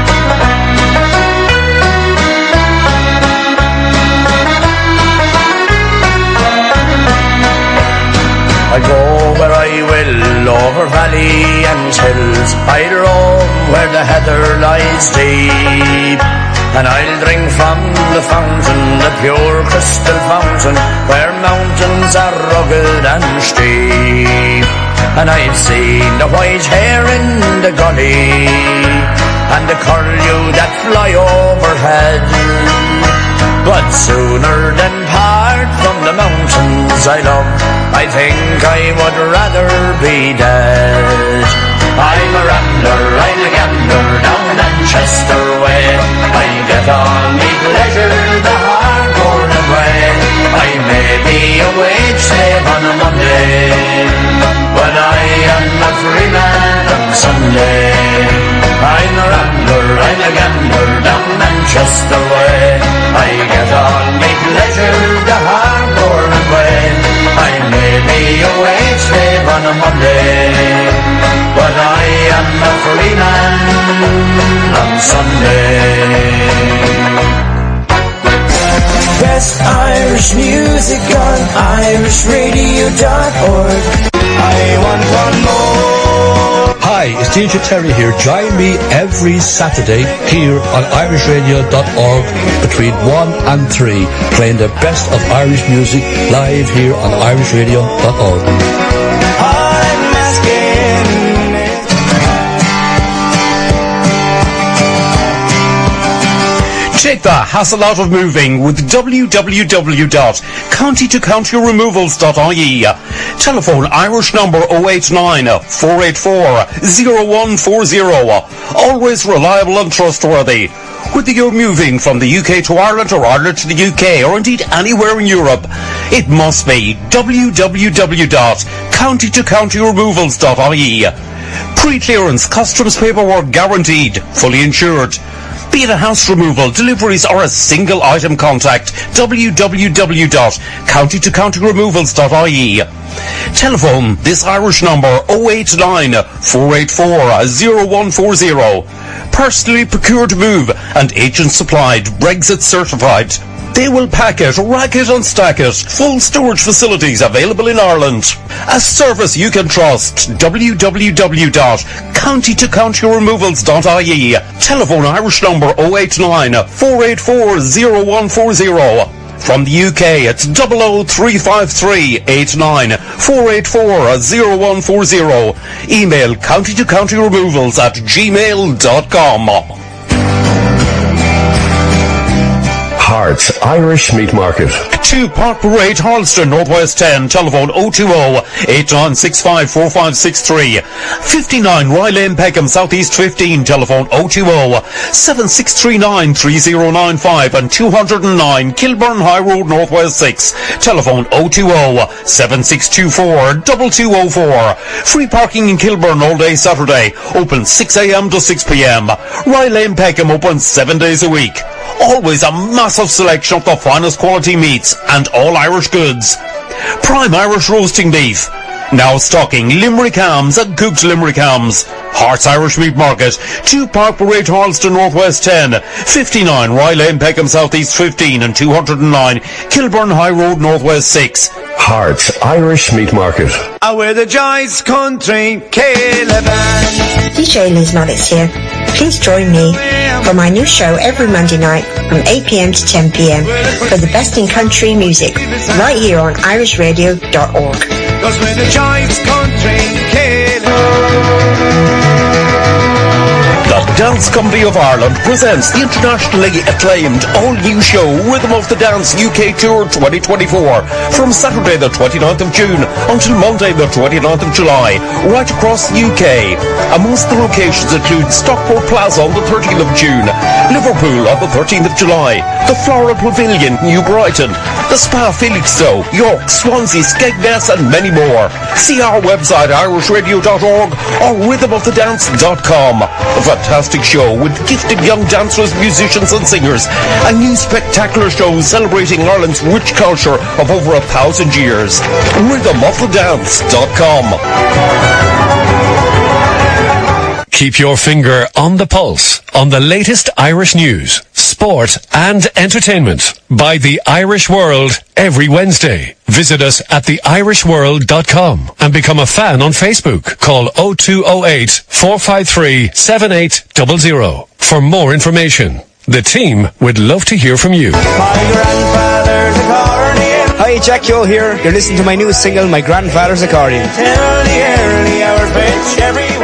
I go where I will, over valley and hills. I roam where the heather lies deep, and I'll drink from the fountain, the pure crystal fountain, where mountains are rugged and steep. And I've seen the white hare in the gully, and the curlew that fly overhead. But sooner than part from the mountains I love, I think I would rather be dead. I'm a rambler, I'm a gambler down Manchester way. I get all me pleasure the hard-boarded way. I may be a wage slave on a Monday, but I am a free man on Sunday. I'm a rambler, I'm a gambler down Manchester way. I get all me pleasure the hard-boarded way. I may be a wage slave on a Monday, but I am a free man on Sunday. Best Irish music on irish radio dot org. I want one more. Hi, it's D J Terry here. Join me every Saturday here on irish radio dot org between one and three, playing the best of Irish music live here on irish radio dot org. Take the hassle out of moving with w w w dot county to county removals dot I E. Telephone Irish number oh eight nine, four eight four, oh one four oh. Always reliable and trustworthy. Whether you're moving from the U K to Ireland or Ireland to the U K or indeed anywhere in Europe, it must be w w w dot county to county removals dot I E. Pre-clearance customs paperwork guaranteed, fully insured. Be it a house removal, deliveries or a single item, contact w w w dot county to county removals dot i e. Telephone this Irish number oh eight nine, four eight four, oh one four oh. Personally procured move and agent supplied, Brexit certified. They will pack it, rack it and stack it. Full storage facilities available in Ireland. A service you can trust. w w w dot county to county removals dot i e. Telephone Irish number oh eight nine, four eight four, oh one four oh. From the U K, it's double oh three five three, eight nine, four eight four, oh one four oh. Email county to county removals at gmail dot com. Hearts Irish Meat Market. two Park Parade, Harleston, Northwest ten. Telephone oh two oh, eight nine six five, four five six three. fifty-nine Rye Lane, Peckham, Southeast fifteen. Telephone oh two oh, seven six three nine, three oh nine five. And two oh nine Kilburn High Road, Northwest six. Telephone oh two oh, seven six two four, two two oh four. Free parking in Kilburn all day Saturday. Open six a m to six p m. Rye Lane, Peckham, open seven days a week. Always a massive selection of the finest quality meats and all Irish goods. Prime Irish roasting beef. Now stocking Limerick hams and cooked Limerick hams. Hearts Irish Meat Market. two Park Parade, Harleston, Northwest ten. fifty-nine Rye Lane, Peckham, Southeast fifteen. And two oh nine Kilburn High Road, Northwest six. Hearts Irish Meat Market. With the Joyce Country Caravan. D J Liz Maddox here. Please join me for my new show every Monday night from eight p m to ten p m for the best in country music right here on irish radio dot org. Cause we're the Joyce Country Caravan. The Dance Company of Ireland presents the internationally acclaimed all-new show Rhythm of the Dance U K Tour twenty twenty-four from Saturday the twenty-ninth of June until Monday the twenty-ninth of July, right across the U K. Amongst the locations include Stockport Plaza on the thirteenth of June, Liverpool on the thirteenth of July, the Floral Pavilion, New Brighton, the Spa Felixstowe, York, Swansea, Skegness and many more. See our website irish radio dot org or rhythm of the dance dot com. A fantastic show with gifted young dancers, musicians and singers. A new spectacular show celebrating Ireland's rich culture of over a thousand years. rhythm of the dance dot com. Keep your finger on the pulse on the latest Irish news, sport and entertainment by The Irish World every Wednesday. Visit us at the irish world dot com and become a fan on Facebook. Call oh two oh eight, four five three, seven eight zero zero for more information. The team would love to hear from you. My grandfather's accordion. Hi, Jack Yo here. You're listening to my new single, My Grandfather's Accordion. Till the early hours, bitch, every...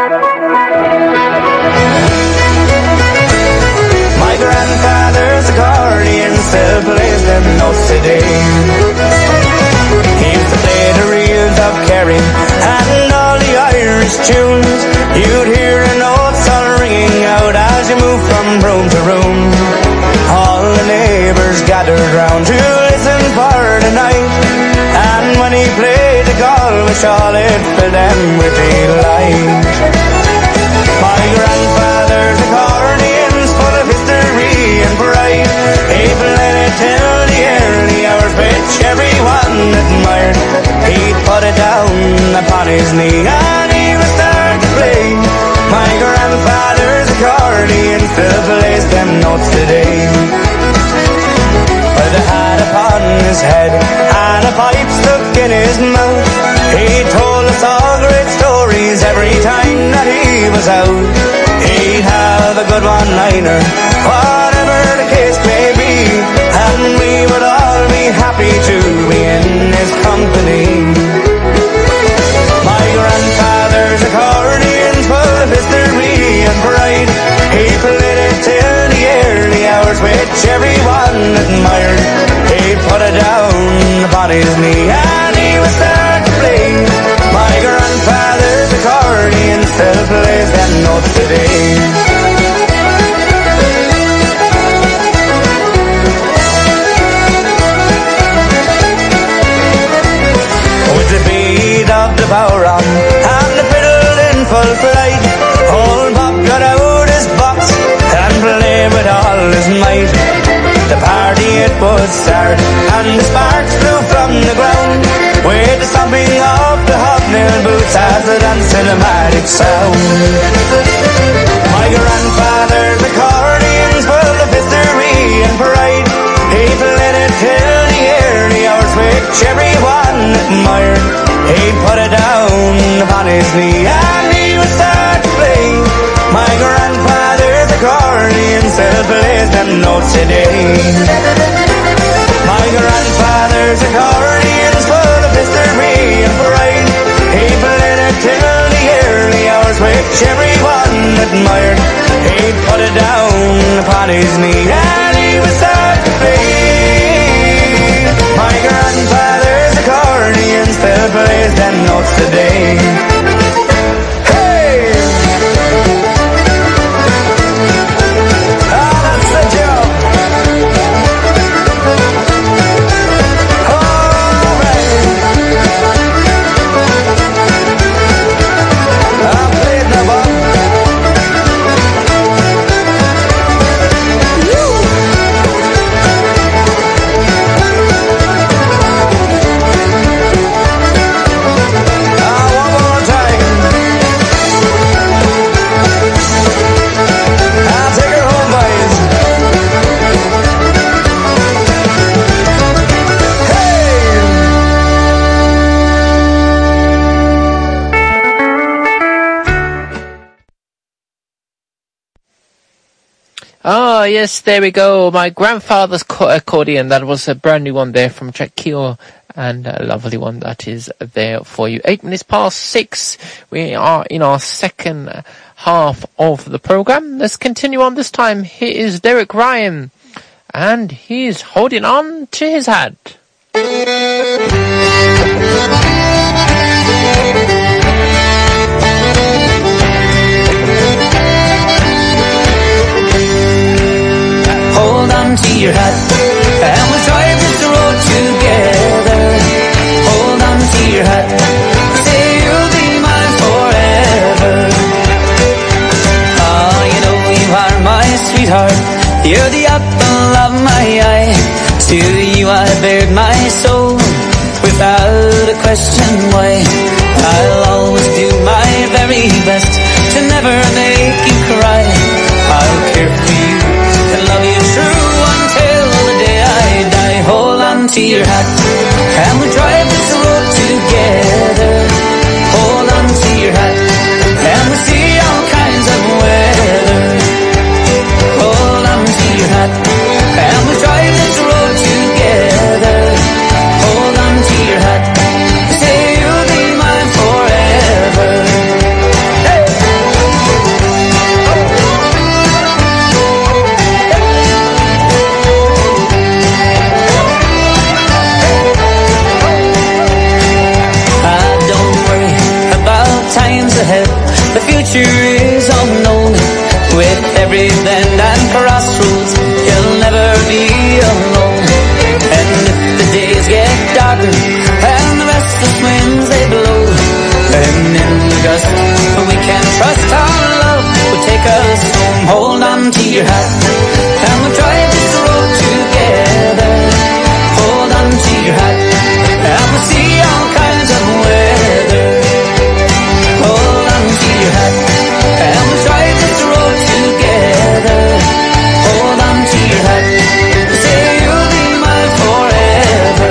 My grandfather's accordion still plays them notes today. He used to play the reels of Kerry and all the Irish tunes. You'd hear the notes all ringing out as you move from room to room. All the neighbours gathered round to listen for the night. And when he played the Galway shawl, it filled them with delight. My grandfather's accordion's full of history and pride. He played it till the early hours, which everyone admired. He'd put it down upon his knee and he would start to play. My grandfather's accordion still plays them notes today. With a hat upon his head and a pipe stuck in his mouth, he told us all great stories every time that he was out. He'd have a good one-liner, whatever the case may be, and we would all be happy to be in his company. My grandfather's accordion's full of history and pride. He played it till the early hours, which everyone admired. He put it down upon his knee and he would start to play. My grandfather's accordion still plays them notes today. With the beat of the bowron and the fiddle in full flight, old Bob got out his box and played fired and the sparks flew from the ground, with the stomping of the hobnail boots as the dance cinematic sound. My grandfather's accordions full of history and pride. He played it till the early hours, which everyone admired. He put it down upon his knee and he would start to play. My grandfather's accordion still plays them notes today. My grandfather's accordion's full of history and pride. He played it till the early hours, which everyone admired. He put it down upon his knee and he would start to play. My grandfather's accordion still plays them notes today. Ah, yes, there we go. My grandfather's accordion. That was a brand new one there from Jack Keel, and a lovely one that is there for you. Eight minutes past six. We are in our second half of the program. Let's continue on this time. Here is Derek Ryan, and he's holding on to his hat. Hold on to your hat, and we'll drive this road together. Hold on to your hat, say you'll be mine forever. Oh, you know you are my sweetheart, you're the apple of my eye. To you I bared my soul, without a question why. I'll always do my very best to never make you cry. I'll care for you and love you true until the day I die. Hold on to your hat, and we'll drive this road together. Hold on to your hat, and we'll see all kinds of weather. Hold on to your hat, and we'll drive this road together. Hold on to your hat, say you'll be mine forever. Hey! Times ahead, the future is unknown. With every bend and crossroads, you'll never be alone. And if the days get darker and the restless winds they blow, then in the gust we can trust our love will take us home. Hold on to your hat, and we'll drive this road together. Hold on to your hat, and we'll see all kinds of weather. Hold on to your hat, and we'll drive this road together. Hold on to your hat, say you'll be mine forever.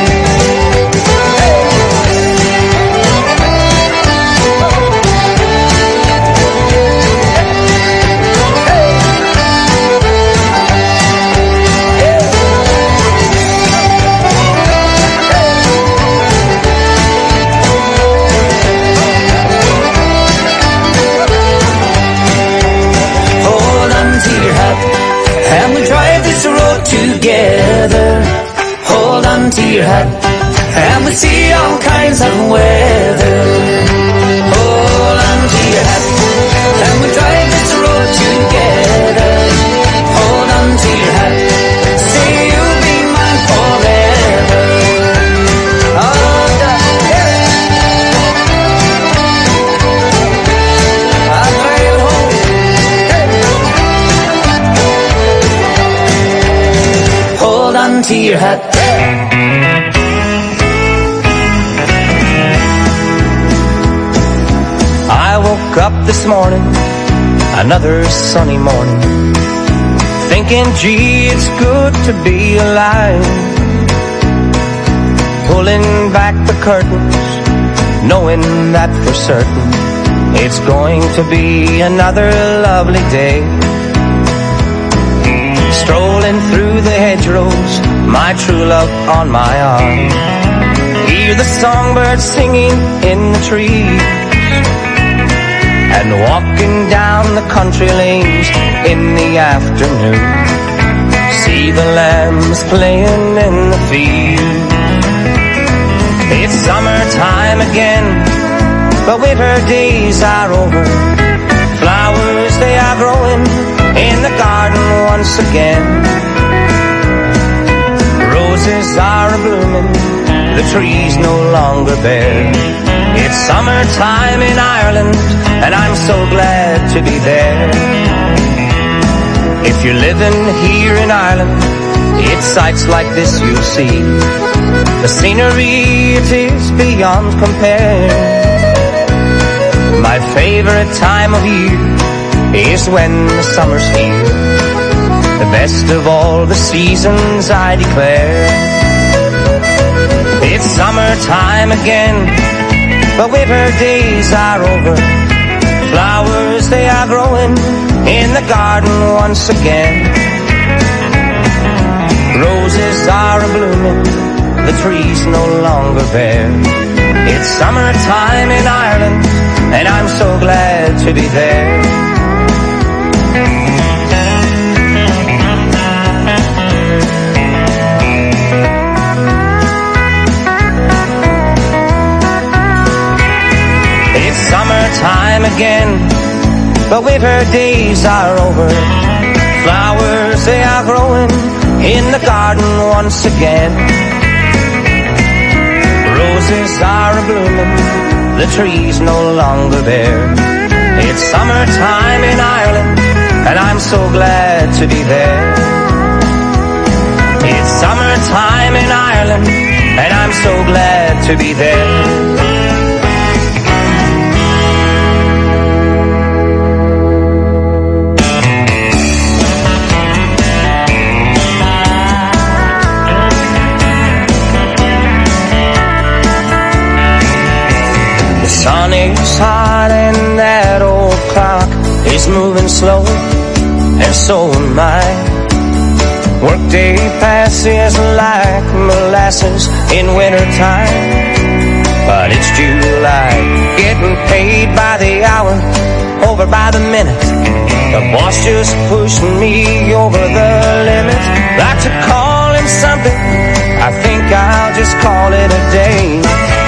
And we drive this road together. Hold on to your hat, and we see all kinds of weather. Hold on to your hat, and we drive this road together. Hold on to your hat, say you'll be mine forever. Oh, to your hat. up this morning, another sunny morning, thinking, gee, it's good to be alive. Pulling back the curtains, knowing that for certain it's going to be another lovely day. Strolling through the hedgerows, my true love on my arm, hear the songbirds singing in the trees, and walking down the country lanes in the afternoon, see the lambs playing in the field. It's summertime again, but winter days are over. Flowers, they are growing in the garden once again. Roses are a-blooming, the trees no longer bare. It's summertime in Ireland, and I'm so glad to be there. If you're living here in Ireland, it's sights like this you'll see. The scenery, it is beyond compare. My favorite time of year is when the summer's here, the best of all the seasons, I declare. It's summertime again, but winter days are over. Flowers, they are growing in the garden once again. Roses are a-blooming, the trees no longer bare. It's summertime in Ireland, and I'm so glad to be there. It's summertime again, but winter days are over. Flowers, they are growing in the garden once again. Roses are a-blooming, the trees no longer bare. It's summertime in Ireland, and I'm so glad to be there. It's summertime in Ireland, and I'm so glad to be there. The sun is hot and that old clock is moving slow, and so am I. Workday passes like molasses in wintertime, but it's July, getting paid by the hour, over by the minute. The boss just pushed me over the limit. Like to call him something, I think I'll just call it a day.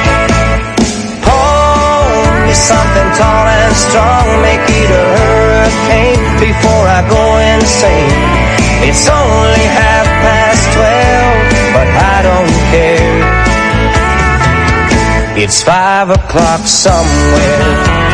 Something tall and strong, make it a hurricane before I go insane. It's only half past twelve, but I don't care. It's five o'clock somewhere.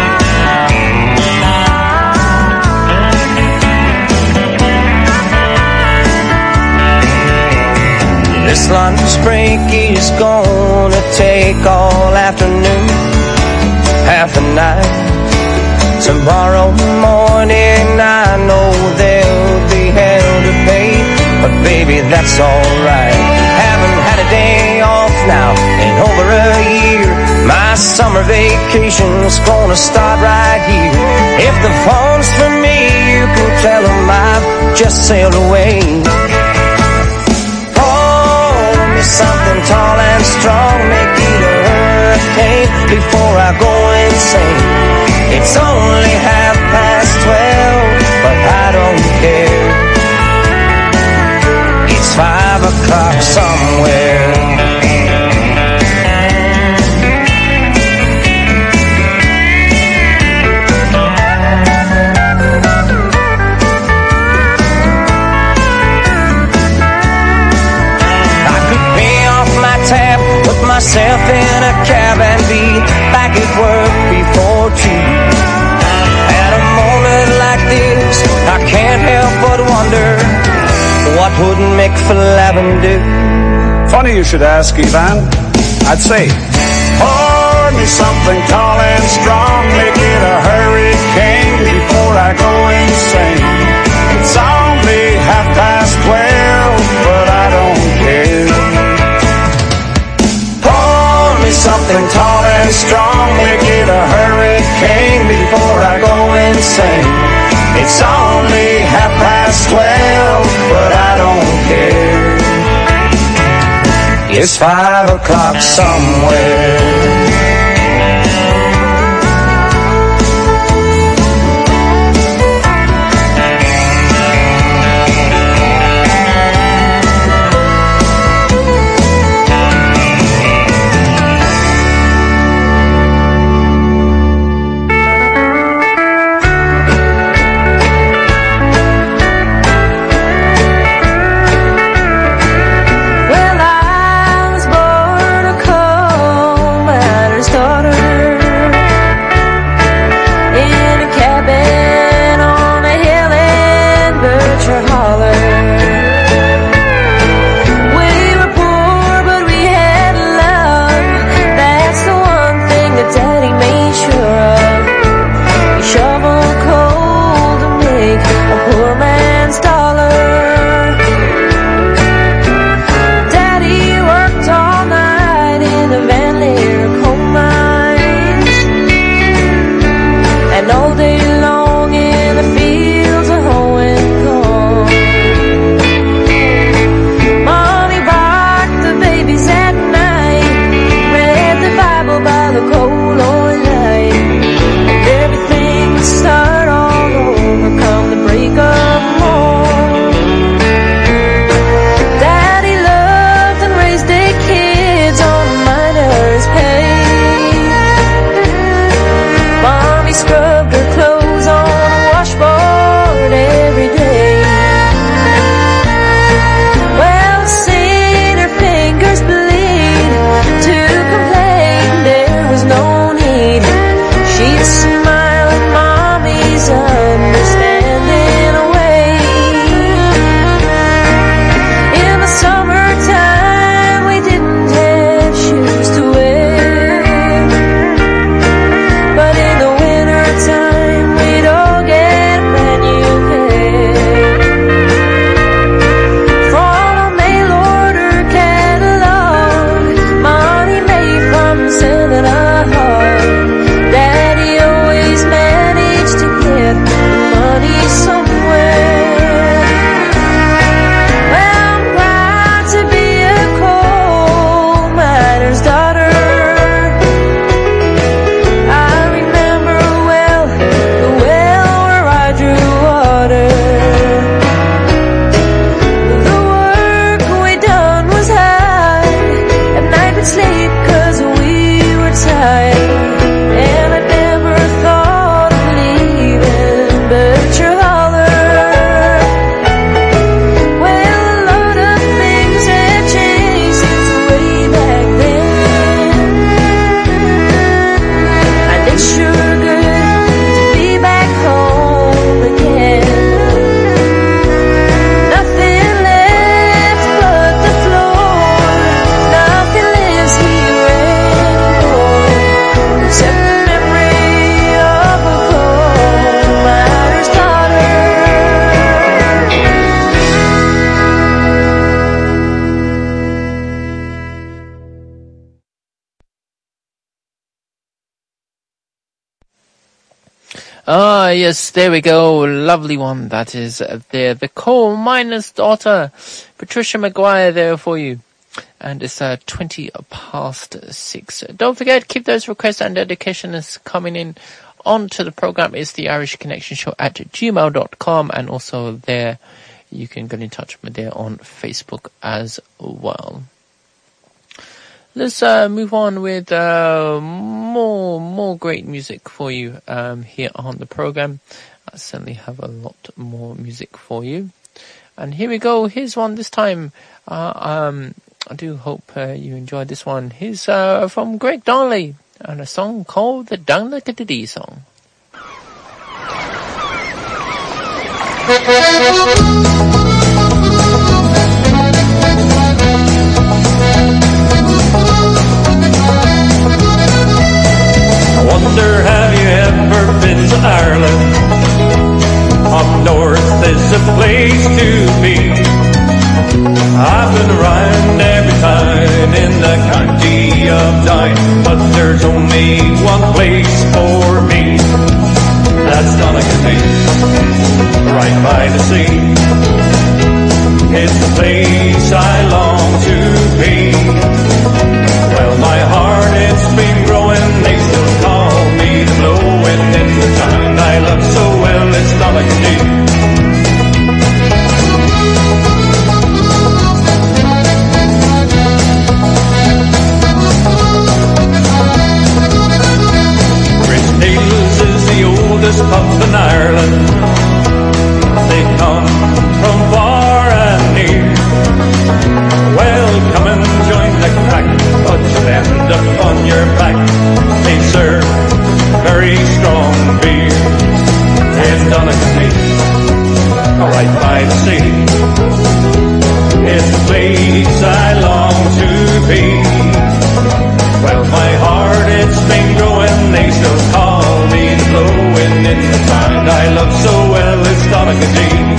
This lunch break is gonna take all afternoon, half the night. Tomorrow morning I know there'll be hell to pay, but baby, that's alright. Haven't had a day off now in over a year. My summer vacation's gonna start right here. If the phone's for me, you can tell them I've just sailed away. Pour me something tall and strong, make it a hurricane before I go insane. It's only half past twelve, but I don't care. It's five o'clock somewhere. I could pay off my tab, put myself in a cab and be back at work before two. At a moment like this, I can't help but wonder what would Mick Flavin do. Funny you should ask, Ivan. I'd say, pour me something tall and strong, make it a hurry hurricane before I go insane. It's only half past twelve, but I don't care. Pour me something tall and strong, make it a hurricane before I go insane. It's only half past twelve, but I don't care. It's five o'clock somewhere. Ah, yes, there we go. Lovely one. That is uh, there. The coal miner's daughter, Patricia Maguire, there for you. And it's uh, twenty past six. Don't forget, keep those requests and dedications coming in onto the program. It's the Irish Connection Show at gmail dot com. And also there, you can get in touch with me there on Facebook as well. Let's uh, move on with uh, more more great music for you um, here on the program. I certainly have a lot more music for you. And here we go. Here's one this time. Uh, um, I do hope uh, you enjoyed this one. Here's uh, from Greg Donnelly and a song called the Down Like a Diddy song. I wonder, have you ever been to Ireland? dine, but there's only one place for me. That's Donegal, right by the sea. It's the place I long to be. Well, my heart, it's been growing. They still call me the blowing in the town I love so well. It's Donegal. Gristales is the oldest pub in Ireland. They come from far and near. Well, come and join the crack, but you'll end up on your back. They serve very strong beer. It's Donegal, right by the sea. It's the place I long to be. Well, my heart, it's been growing. They still call me the blowing in the town I love so well. It's Donegal.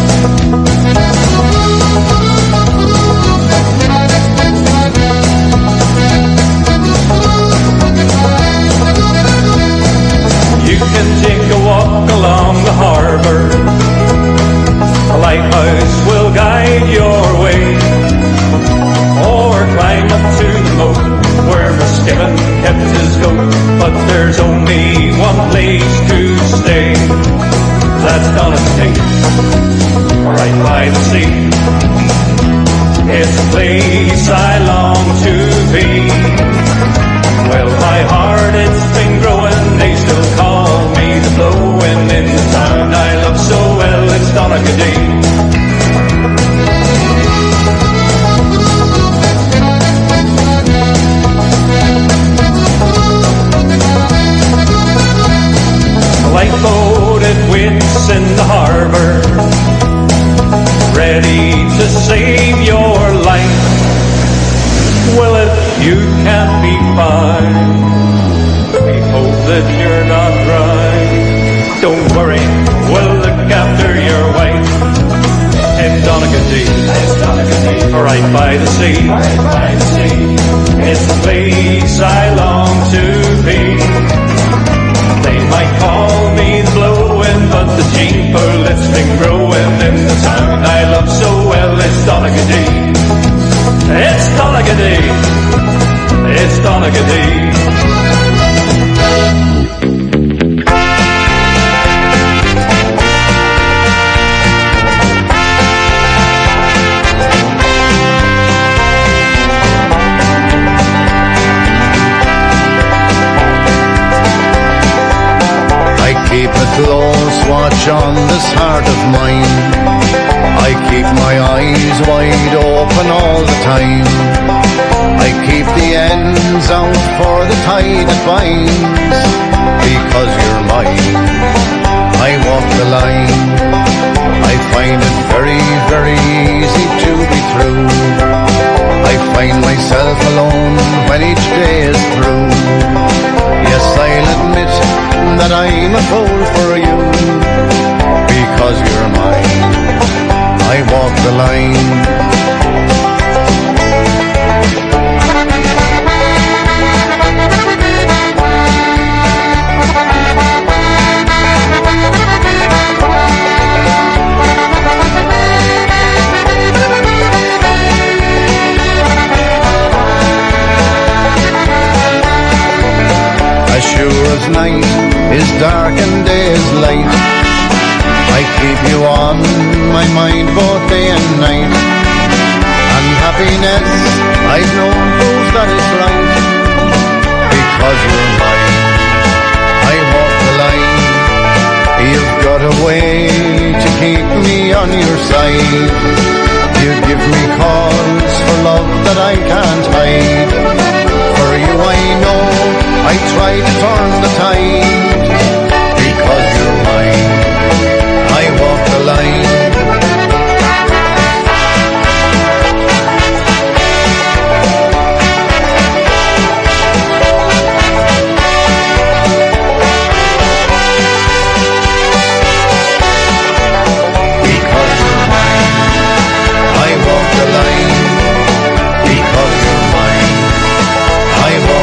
You can take a walk along the harbour. A lighthouse will guide your way. Or climb up to the moat where Muskevin kept his goat. But there's only one place to stay. That's Donegal, right by the sea. It's a place I long to be. Well, my heart, it's been growing. They still call me the blowing in the town I love so well. It's Donegal. Light-boated waits in the harbour, ready to save your life. Well, if you can't be fine, we hope that you're not right. Don't worry, we'll look after your wife. It's Donegal, right by the sea. It's the place I long to be. They might call me the blowing, but the jeeper, it's been growing in the town I love so well. It's Donegal. It's Donegal. It's Donegal. Keep a close watch on this heart of mine. I keep my eyes wide open all the time. I keep the ends out for the tide that binds. Because you're mine, I walk the line. I find it very, very easy to be true. I find myself alone when each day is through. Yes, I'll admit that I'm a fool for you. Because you're mine, I walk the line. As sure as night is dark and day is light, I keep you on my mind both day and night. And happiness I've known proves that it's right. Because you're mine, I walk the line. You've got a way to keep me on your side. You give me cause for love that I can't hide. For you I know I try to turn the tide. Because you're mine, I walk the line. Because you're mine, I walk the line. Because you're mine, I walk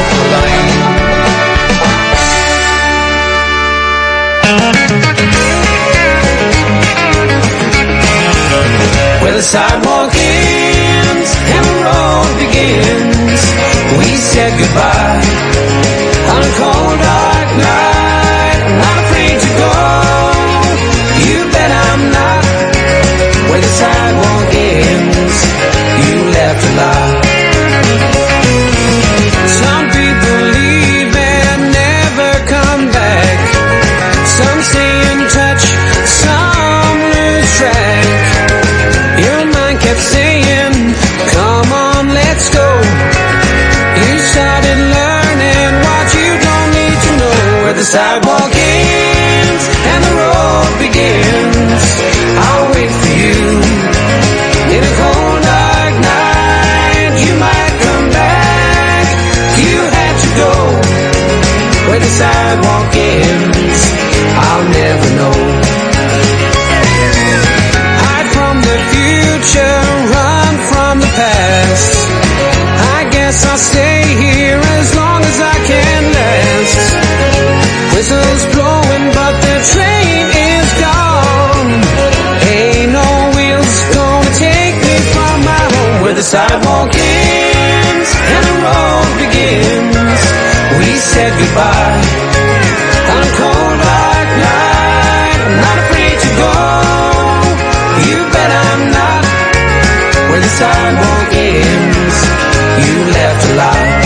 begins. We said goodbye on a cold dark night. I'm not afraid to go. You bet I'm not. Where the sidewalk ends, you left a lot. Some people leave and never come back. Some stay in touch, some lose track. Your mind kept saying, come on, let's go. You started learning what you don't need to know. Where the sidewalk ends and the road begins, I'll wait for you. In a cold dark night, you might come back. You had to go. Where the sidewalk ends, I'll never know. Hide from the future, run from the past. I guess I'll stay here as long as I can last. Whistles blowing, but the train is gone. Ain't no wheels gonna take me from my home. Where the sidewalk ends and the road begins, we said goodbye on a cold dark night. I'm not afraid to go. You bet I'm not. Where the sidewalk ends, you left a lot.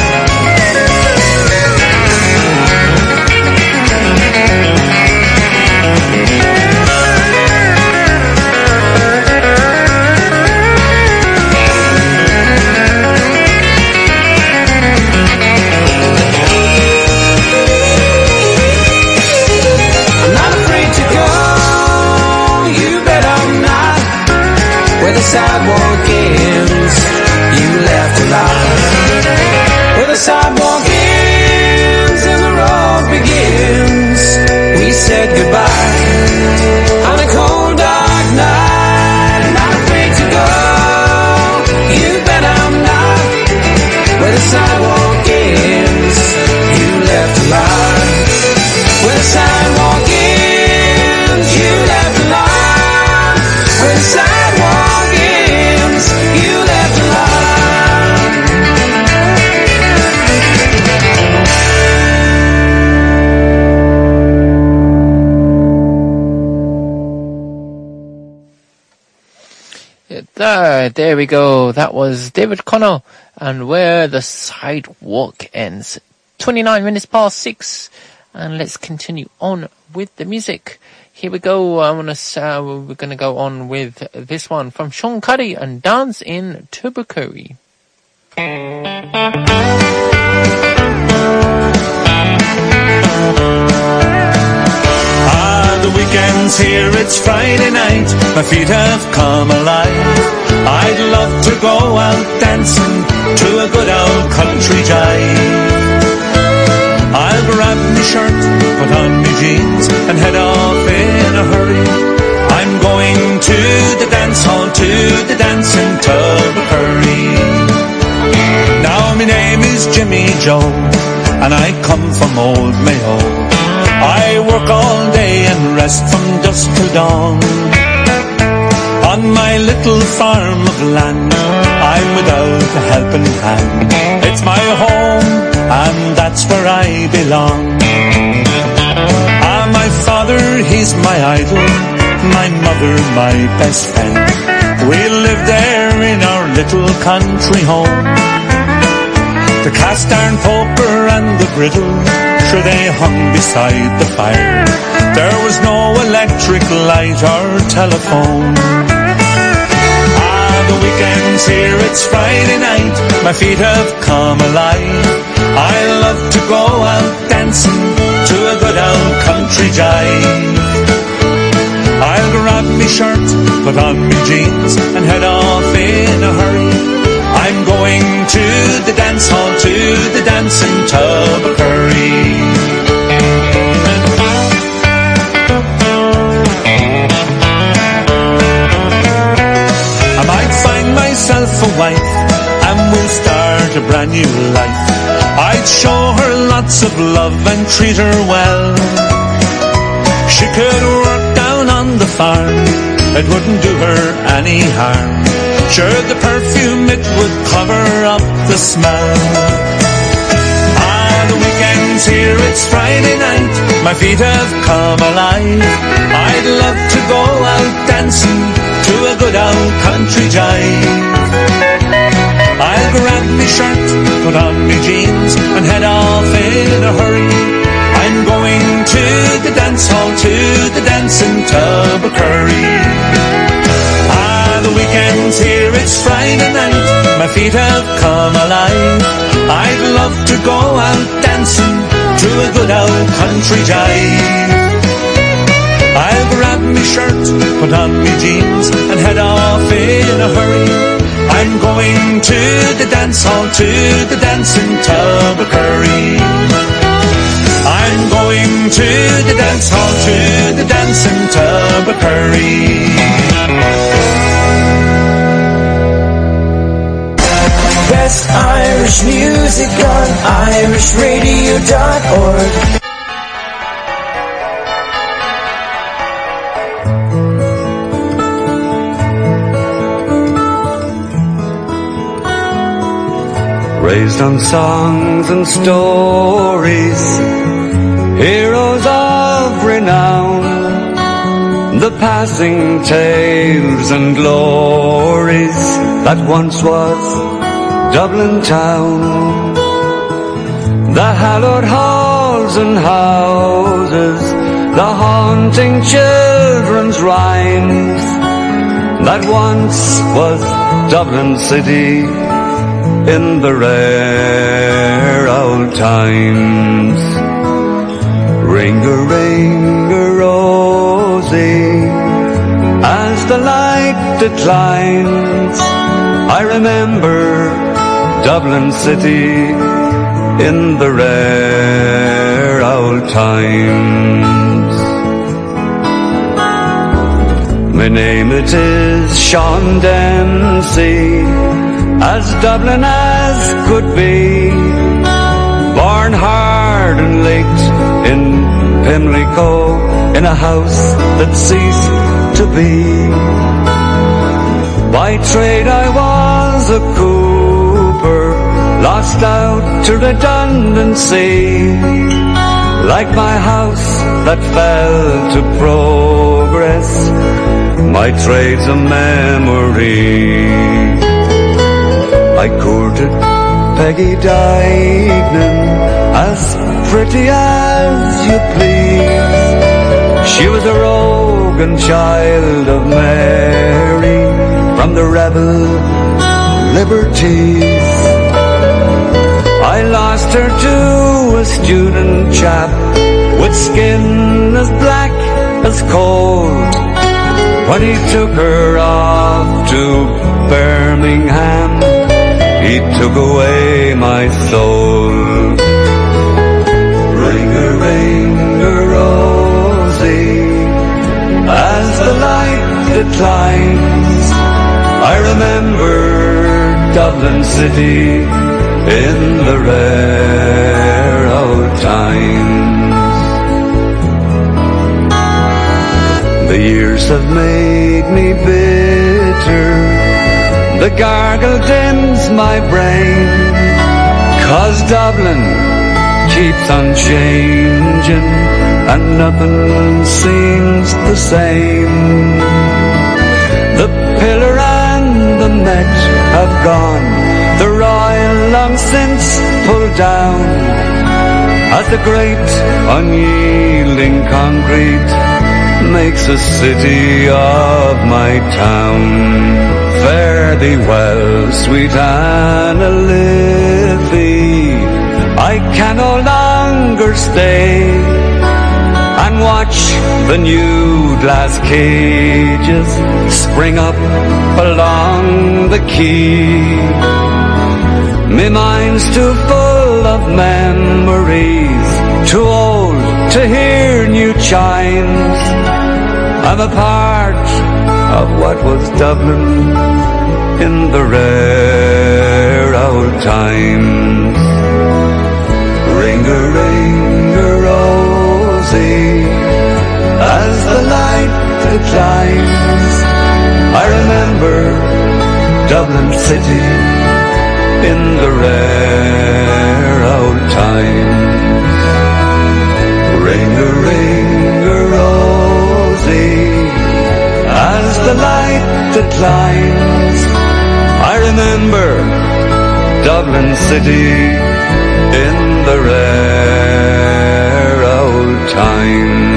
The sidewalk ends, you left a lot. Where the sidewalk ends and the road begins, we said goodbye on a cold dark night. I'm not afraid to go. You bet I'm not. Where the sidewalk ends, you left a lot. Where the sidewalk ends, you left a lot. Where the sidewalk you left a lot. There, there we go. That was David Connell and Where the Sidewalk Ends. twenty-nine minutes past six, and let's continue on with the music. Here we go. I want to. Uh, we're going to go on with this one from Sean Cuddy and Dance in Tubbercurry. Ah, the weekend's here. It's Friday night. My feet have come alive. I'd love to go out dancing to a good old country jive. I'll grab my shirt, put on my jeans, and head off in a hurry. I'm going to the dance hall, to the dance in Tubbercurry. Now my name is Jimmy Joe, and I come from Old Mayo. I work all day and rest from dusk till dawn. On my little farm of land, I'm without a helping hand. It's my home, and that's where I belong. Ah, my father, he's my idol, my mother, my best friend. We live there in our little country home. The cast iron poker and the griddle, sure they hung beside the fire. There was no electric light or telephone. The weekend's here, it's Friday night. My feet have come alive. I love to go out dancing to a good old country jive. I'll grab me shirt, put on me jeans, and head off in a hurry. I'm going to the dance hall, to the dance in Tubbercurry. I might find myself a wife, and we'll start a brand new life. I'd show her lots of love and treat her well. She could work down on the farm, it wouldn't do her any harm. Sure, the perfume, it would cover up the smell. Ah, the weekend's here, it's Friday night, my feet have come alive. I'd love to go out dancing to a good old country jive. I'll grab me shirt, put on me jeans, and head off in a hurry. I'm going to the dance hall, to the dance in Tubbercurry. Ah, the weekend's here, it's Friday night, my feet have come alive. I'd love to go out dancing to a good old country jive. I'll grab me shirt, put on me jeans, and head off in a hurry. I'm going to the dance hall, to the dance in Tubbercurry. I'm going to the dance hall, to the dance in Tubbercurry. Best Irish music on irish radio dot org. Raised on songs and stories, heroes of renown, the passing tales and glories that once was Dublin town. The hallowed halls and houses, the haunting children's rhymes, that once was Dublin city in the rare old times. Ring-a-ring-a-rosy, as the light declines, I remember Dublin city in the rare old times. My name it is Sean Dempsey, as Dublin as could be, born hard and late in Pimlico, in a house that ceased to be. By trade I was a cooper, lost out to redundancy, like my house that fell to progress, my trade's a memory. I courted Peggy Dignan, as pretty as you please. She was a rogue and child of Mary, from the rebel liberties. I lost her to a student chap, with skin as black as coal, when he took her off to Birmingham. He took away my soul. Ring-a-ring-a-rosy, as the light declines, I remember Dublin city in the rare old times. The years have made me bitter, the gargle dims my brain, 'cause Dublin keeps on changing and nothing seems the same. The Pillar and the Met have gone, the Royal long since pulled down, as the great unyielding concrete makes a city of my town. Fare thee well, sweet Anna Liffey, I can no longer stay and watch the new glass cages spring up along the quay. Me mind's too full of memories, too old to hear new chimes. I'm a part of what was Dublin in the rare old times. Ring-a-ring-a-rosy, as the light declines, I remember City in the rare old times. Ring-a-ring-a-rosy, as the light declines, I remember Dublin City in the rare old times.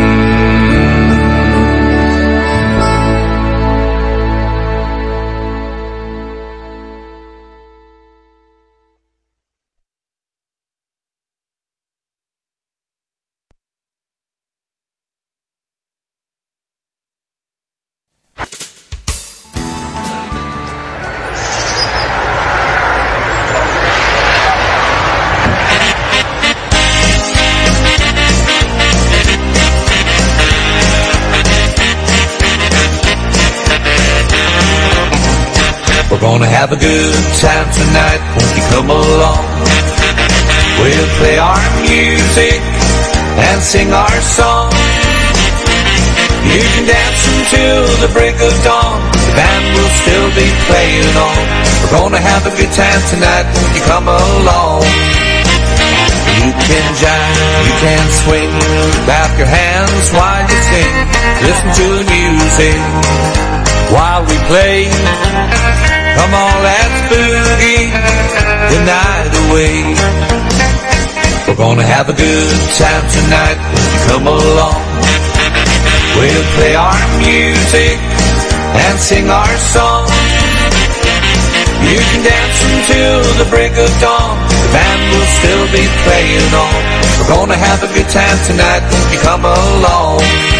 Gonna have a good time tonight, won't you come along? We'll play our music and sing our song. You can dance until the break of dawn, the band will still be playing on. We're gonna have a good time tonight, won't you come along? You can jive, you can swing, clap your hands while you sing. Listen to the music while we play. Come on, let's boogie the night away. We're gonna have a good time tonight, won't you come along? We'll play our music and sing our song. You can dance until the break of dawn, the band will still be playing on. We're gonna have a good time tonight, won't you come along?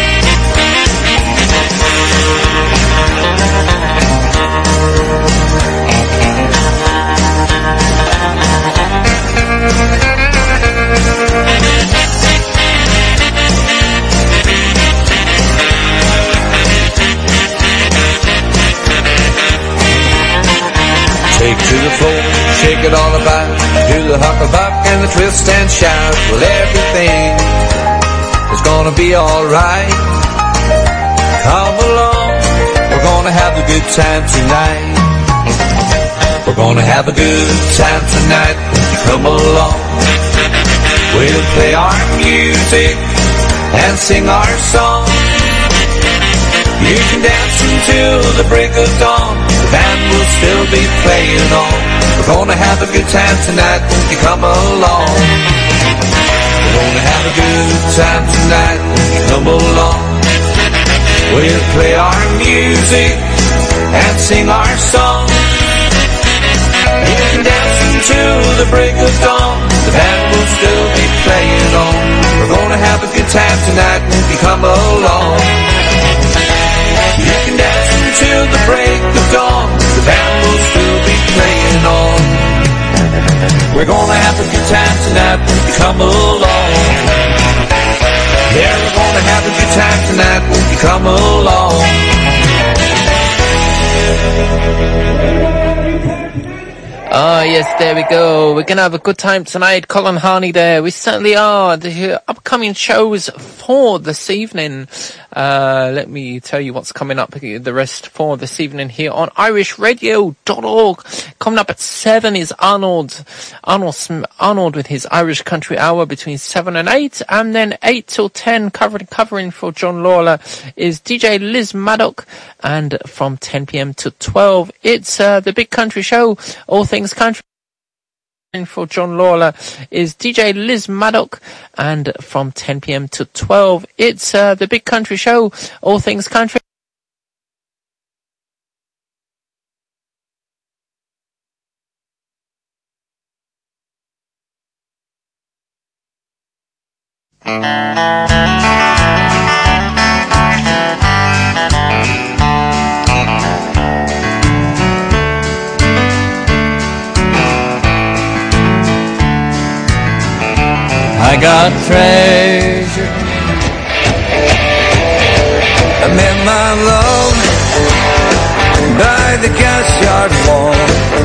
Take to the floor, shake it all about, do the hucklebuck and the twist and shout. Well, everything is gonna be alright. Come along, we're gonna have a good time tonight. We're gonna have a good time tonight, won't you come along? We'll play our music and sing our song. You can dance until the break of dawn, the band will still be playing on. We're gonna have a good time tonight, won't you come along? We're gonna have a good time tonight, won't you come along? We'll play our music and sing our song. You can dance until the break of dawn, the band will still be playing on. We're gonna have a good time tonight, won't you come along? You can dance until the break of dawn, the band will still be playing on. We're gonna have a good time tonight, won't you come along? Yeah, we're gonna have a good time tonight, won't you come along? Ah, yes, there we go. We're going to have a good time tonight. Colin Harney there. We certainly are. The upcoming shows for this evening. Uh, let me tell you what's coming up, the rest for this evening here on irish radio dot org. Coming up at seven is Arnold, Arnold, Arnold with his Irish Country Hour between seven and eight. And then eight till ten, covering, covering for John Lawler, is D J Liz Maddock. And from ten p.m. to twelve, it's uh, the Big Country Show, all things country. For John Lawler is D J Liz Maddock, and from ten p.m. to twelve, it's uh, the Big Country Show, all things country. I got treasure, I met my love by the gas yard wall.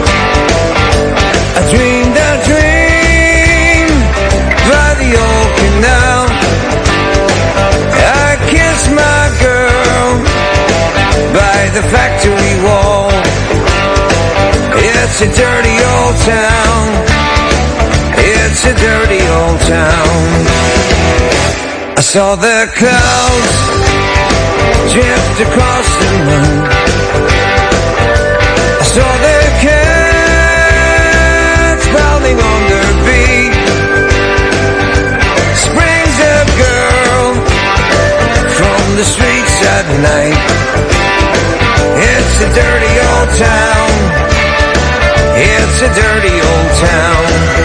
I dreamed a dream by the old canal. I kissed my girl by the factory wall. Yes, It's a dirty old town. It's a dirty old town. I saw the clouds drift across the moon. I saw the cats pounding on their beat. Springs a girl from the streets at night. It's a dirty old town. It's a dirty old town.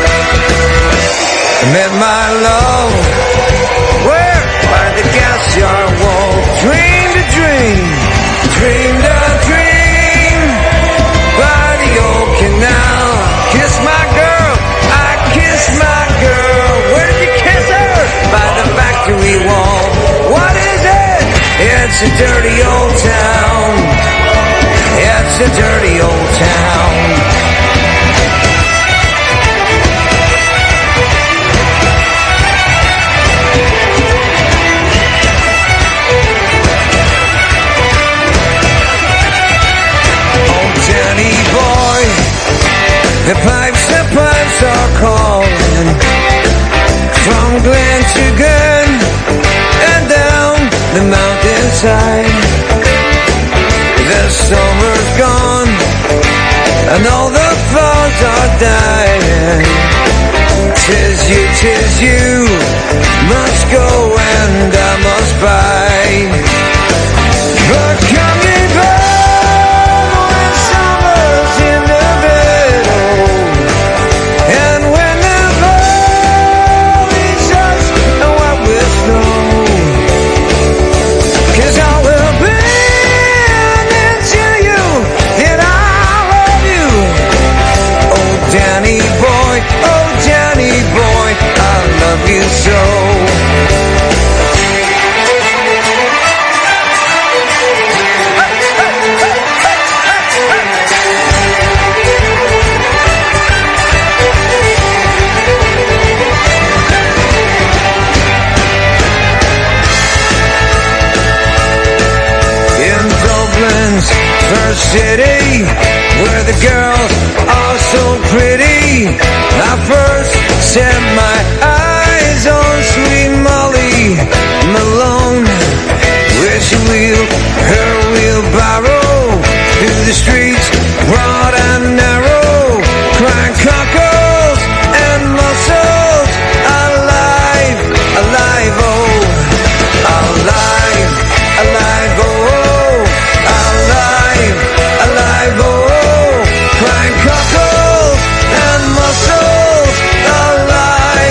I met my love where? By the gas yard wall. Dreamed a dream, dreamed a dream. By the old canal, kissed my girl, I kissed my girl. Where did you kiss her? By the factory wall. What is it? It's a dirty old town. It's a dirty old town. Danny boy, the pipes, the pipes are calling. From Glen to Glen and down the mountainside. The summer's gone and all the flowers are dying. Tis you, tis you, must go and I must buy. But come me back. Danny boy, oh Danny boy, I love you so. In Dublin's first city, where the girls are so pretty, I first set my eyes on sweet Molly Malone, where she wheeled her wheelbarrow through the streets broad and narrow, crying cockles and mussels, alive, alive, oh, alive, alive, oh, alive, alive, oh, crying cockles and mussels, alive.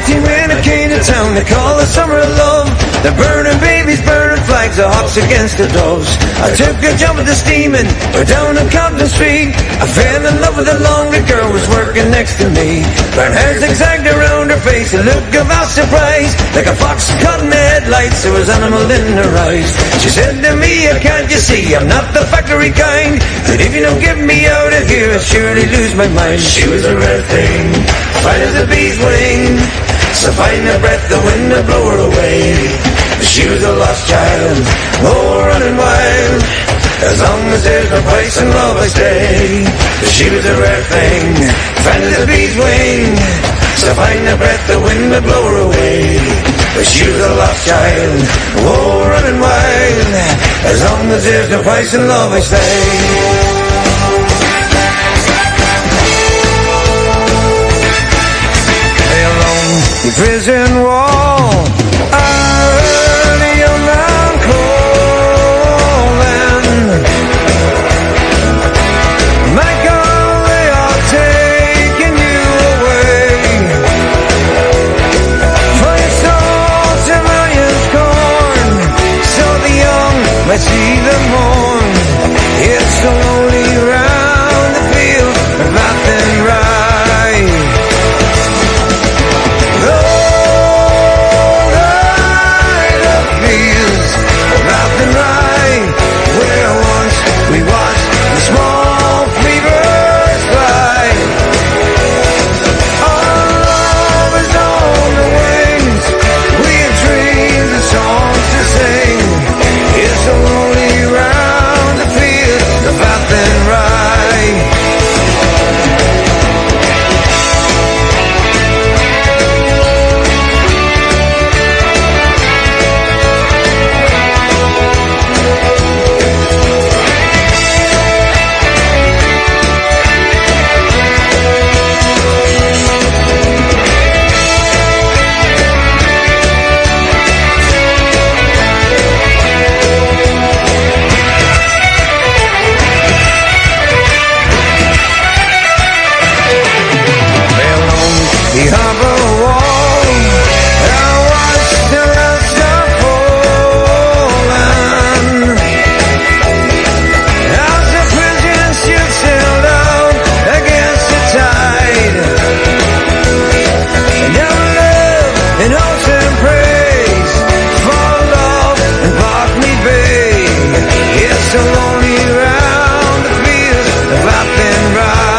nineteen when I came to town, they call the summer of love. They're burning babies, burning flags, the hawks against the doves. I took a jump at the steaming, we're down on Compton Street. I fell in love with a longer girl, was working next to me. Brown hair zigzagged around her face, a look of our surprise. Like a fox caught in the headlights, there was animal in her eyes. She said to me, can't you see, I'm not the factory kind, that if you don't get me out of here, I'll surely lose my mind. She was a rare thing, fine as a bee's wing, so fine a breath, the wind would blow her away. She was a lost child, oh, running wild. As long as there's no place in love, I stay. She was a rare thing, fine as a bee's wing, so fine a breath, the wind would blow her away. She was a lost child, oh, running wild. As long as there's no place in love, I stay. The prison wall, I heard a young man calling. Michael, they are taking you away. For your soul to millions corn, so the young might see the morn. It's so lonely round the field, but nothing right. Nothing right, where once we watched the small free birds fly. Our love is on the wings, we had dreams and songs to sing. It's so lonely round the field, nothing right. The harbor wall, I watched the rest of falling. As the prison ship sailed out against the tide, and now love and hopes and praise for love and Barkley Bay. It's so lonely round the field of nothing right.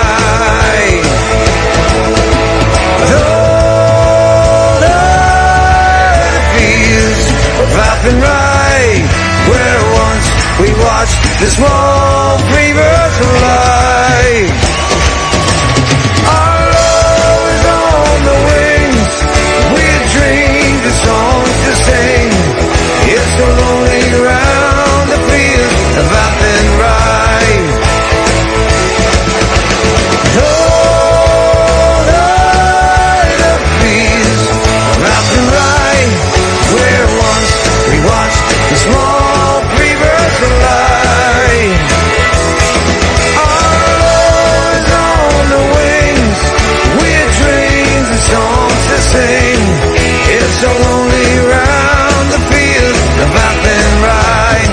Nothing right, where once we watched the small free birds fly. Our love is on the wings, we dreamed the songs to sing. It's so lonely round the field, nothing right. Oh, the fields, nothing right, where once we watched the small free birds fly. Our love is on the wings, we're dreams and songs to sing. It's so lonely round the field, nothing right.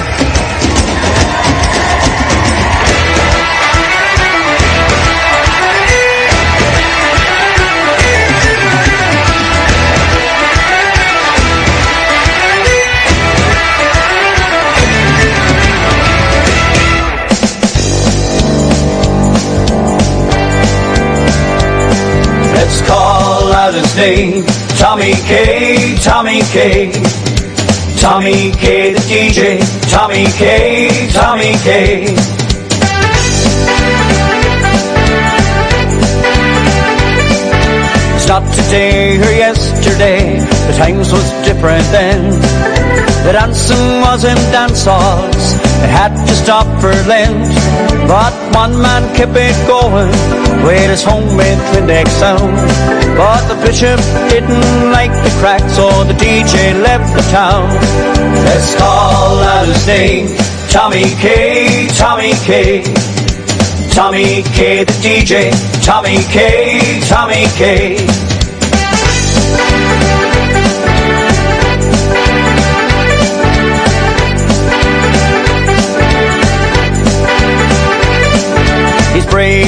Let's call out his name, Tommy K, Tommy K. Tommy K the D J, Tommy K, Tommy K. It's not today or yesterday, the times was different then. The dancing was in dance halls, it had to stop for Lent. But one man kept it going with his homemade Trindex sound. But the bishop didn't like the crack, so the D J left the town. Let's call out his name, Tommy K, Tommy K. Tommy K the D J, Tommy K, Tommy K.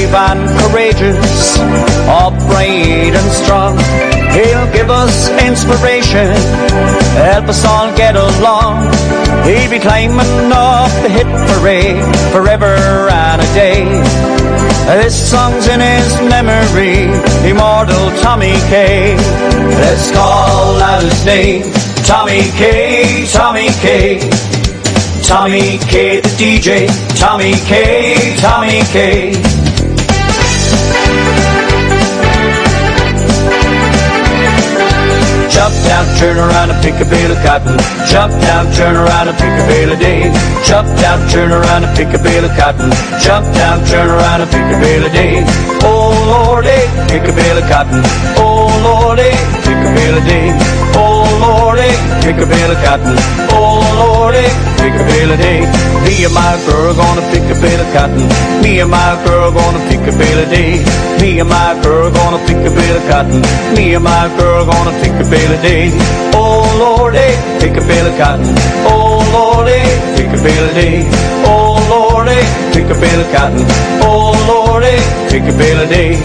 brave and courageous, upright and strong. He'll give us inspiration, help us all get along. He'll be climbing up the hit parade forever and a day. This song's in his memory, immortal Tommy Kaye. Let's call out his name, Tommy Kaye, Tommy Kaye. Tommy Kaye the D J, Tommy Kaye, Tommy Kaye. Chop down, turn around and pick a bale of cotton. Chop down, turn around and pick a bale of day. Chop down, turn around and pick a bale of cotton. Chop down, turn around and pick a bale of day. Oh Lordy, pick a bale of cotton. Oh Lordy, pick a bale of day. Oh Lordy, pick a bale of cotton. Oh Lordy, pick a bale of day. Me and my girl gonna pick a bale of cotton. Me and my girl gonna pick a bale of day. Me and my girl gonna pick a bale of cotton. Me and my girl gonna pick a bale of day. Oh Lordy, pick a bale of cotton. Oh Lordy, pick a bale of day. Oh Lordy, pick a bale of cotton. Oh Lordy, pick a bale of day.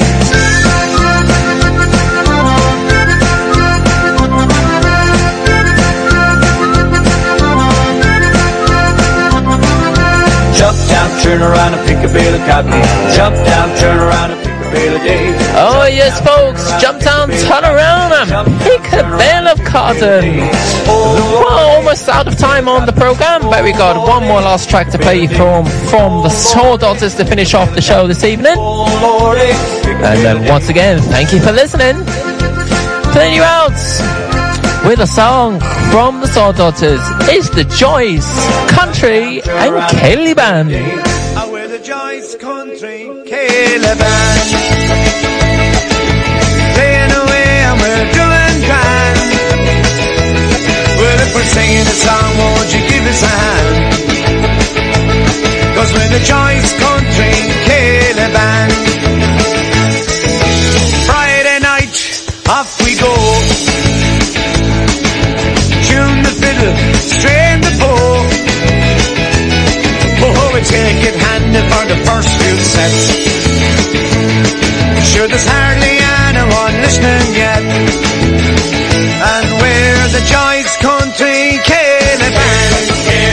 Jump down, turn around and pick a bale of cotton. Jump down, turn around and pick a bale of day. Oh yes, folks, jump down, turn around and pick a bale of cotton. Well, almost out of time on the program, but we got one more last track to play from from the Soul Daughters to finish off the show this evening. And then once again, thank you for listening. Playing you out with a song from the Soul Daughters is the Joyce Country and Ceilidh Band. We're the Joyce Country Ceilidh Band, playing away and we're doing grand. Well, if we're singing a song, won't you give us a hand? Cause we're the Joyce Country Ceilidh Band. Friday night, off we go. Tune the fiddle, strain the bow. Oh, we take it handy for the first few sets. Sure, there's hardly anyone listening yet. And we're the Joyce Country Ceilidh Band,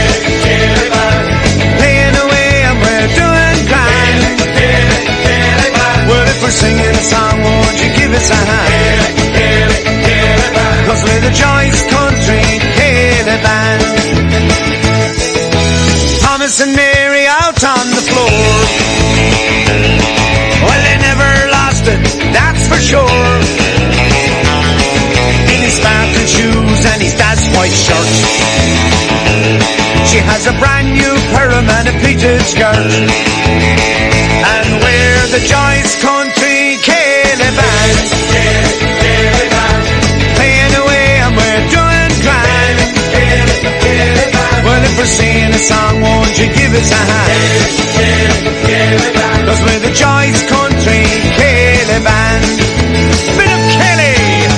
playing away and we're doing grand. Well, if we're singing a song, won't you give us a hand? Cause we're the Joyce Country Ceilidh Band. Thomas and Mary out on the floor. Well, they never lost it, that's for sure. In his sparkling shoes and his dad's white shirt, she has a brand new perm and a pleated skirt. And we're the Joyce Country Ceilidh Band, playing away and we're doing grand. Well, if we're singing a song, won't you give us a hand? Cause we're the Joyce Country Ceilidh Band. Bit of Kelly!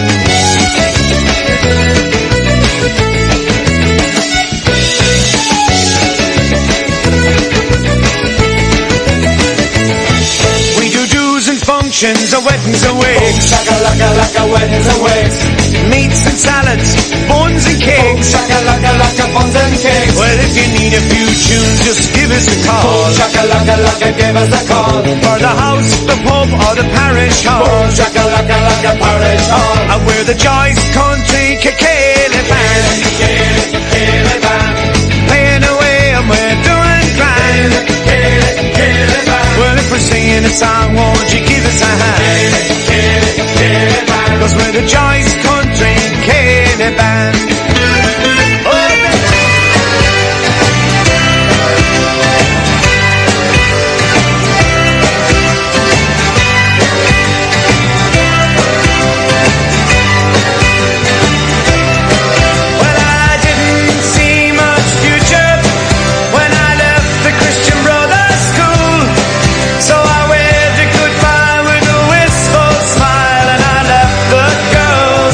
We do do's and functions, a weddings and wakes. Shaka-laka-laka, weddings and wakes. Meats and salads, buns and cakes. Shaka-laka-laka, buns and cakes. Well, if you need a few tunes, just give us a call. Shaka-laka-laka, give us a call. For the house, the pub, or the parish hall. Shaka-laka-laka, parish hall. And we're the Joyce Country Ceilidh Band, playing away and we're doing grand. Well, if we're singing a song, won't you give us a hand? Cause we're the Joyce Country Ceilidh Band. Go.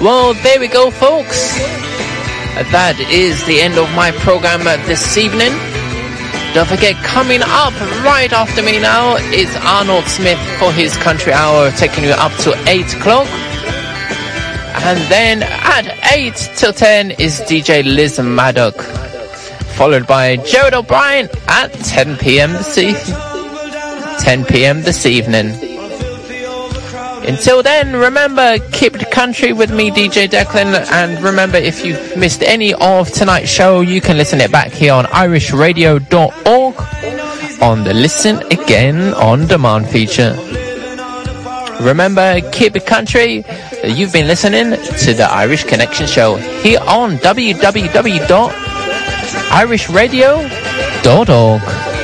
Well, there we go, folks. That is the end of my program this evening. Don't forget, coming up right after me now is Arnold Smith for his country hour, taking you up to eight o'clock. And then at eight till ten is D J Liz Maddock, followed by Gerald O'Brien at ten p.m. this evening. ten p.m. this evening. Until then, remember, keep it country with me, D J Declan. And remember, if you've missed any of tonight's show, you can listen it back here on irish radio dot org on the Listen Again on Demand feature. Remember, keep it country. You've been listening to the Irish Connection Show here on w w w dot irish radio dot org.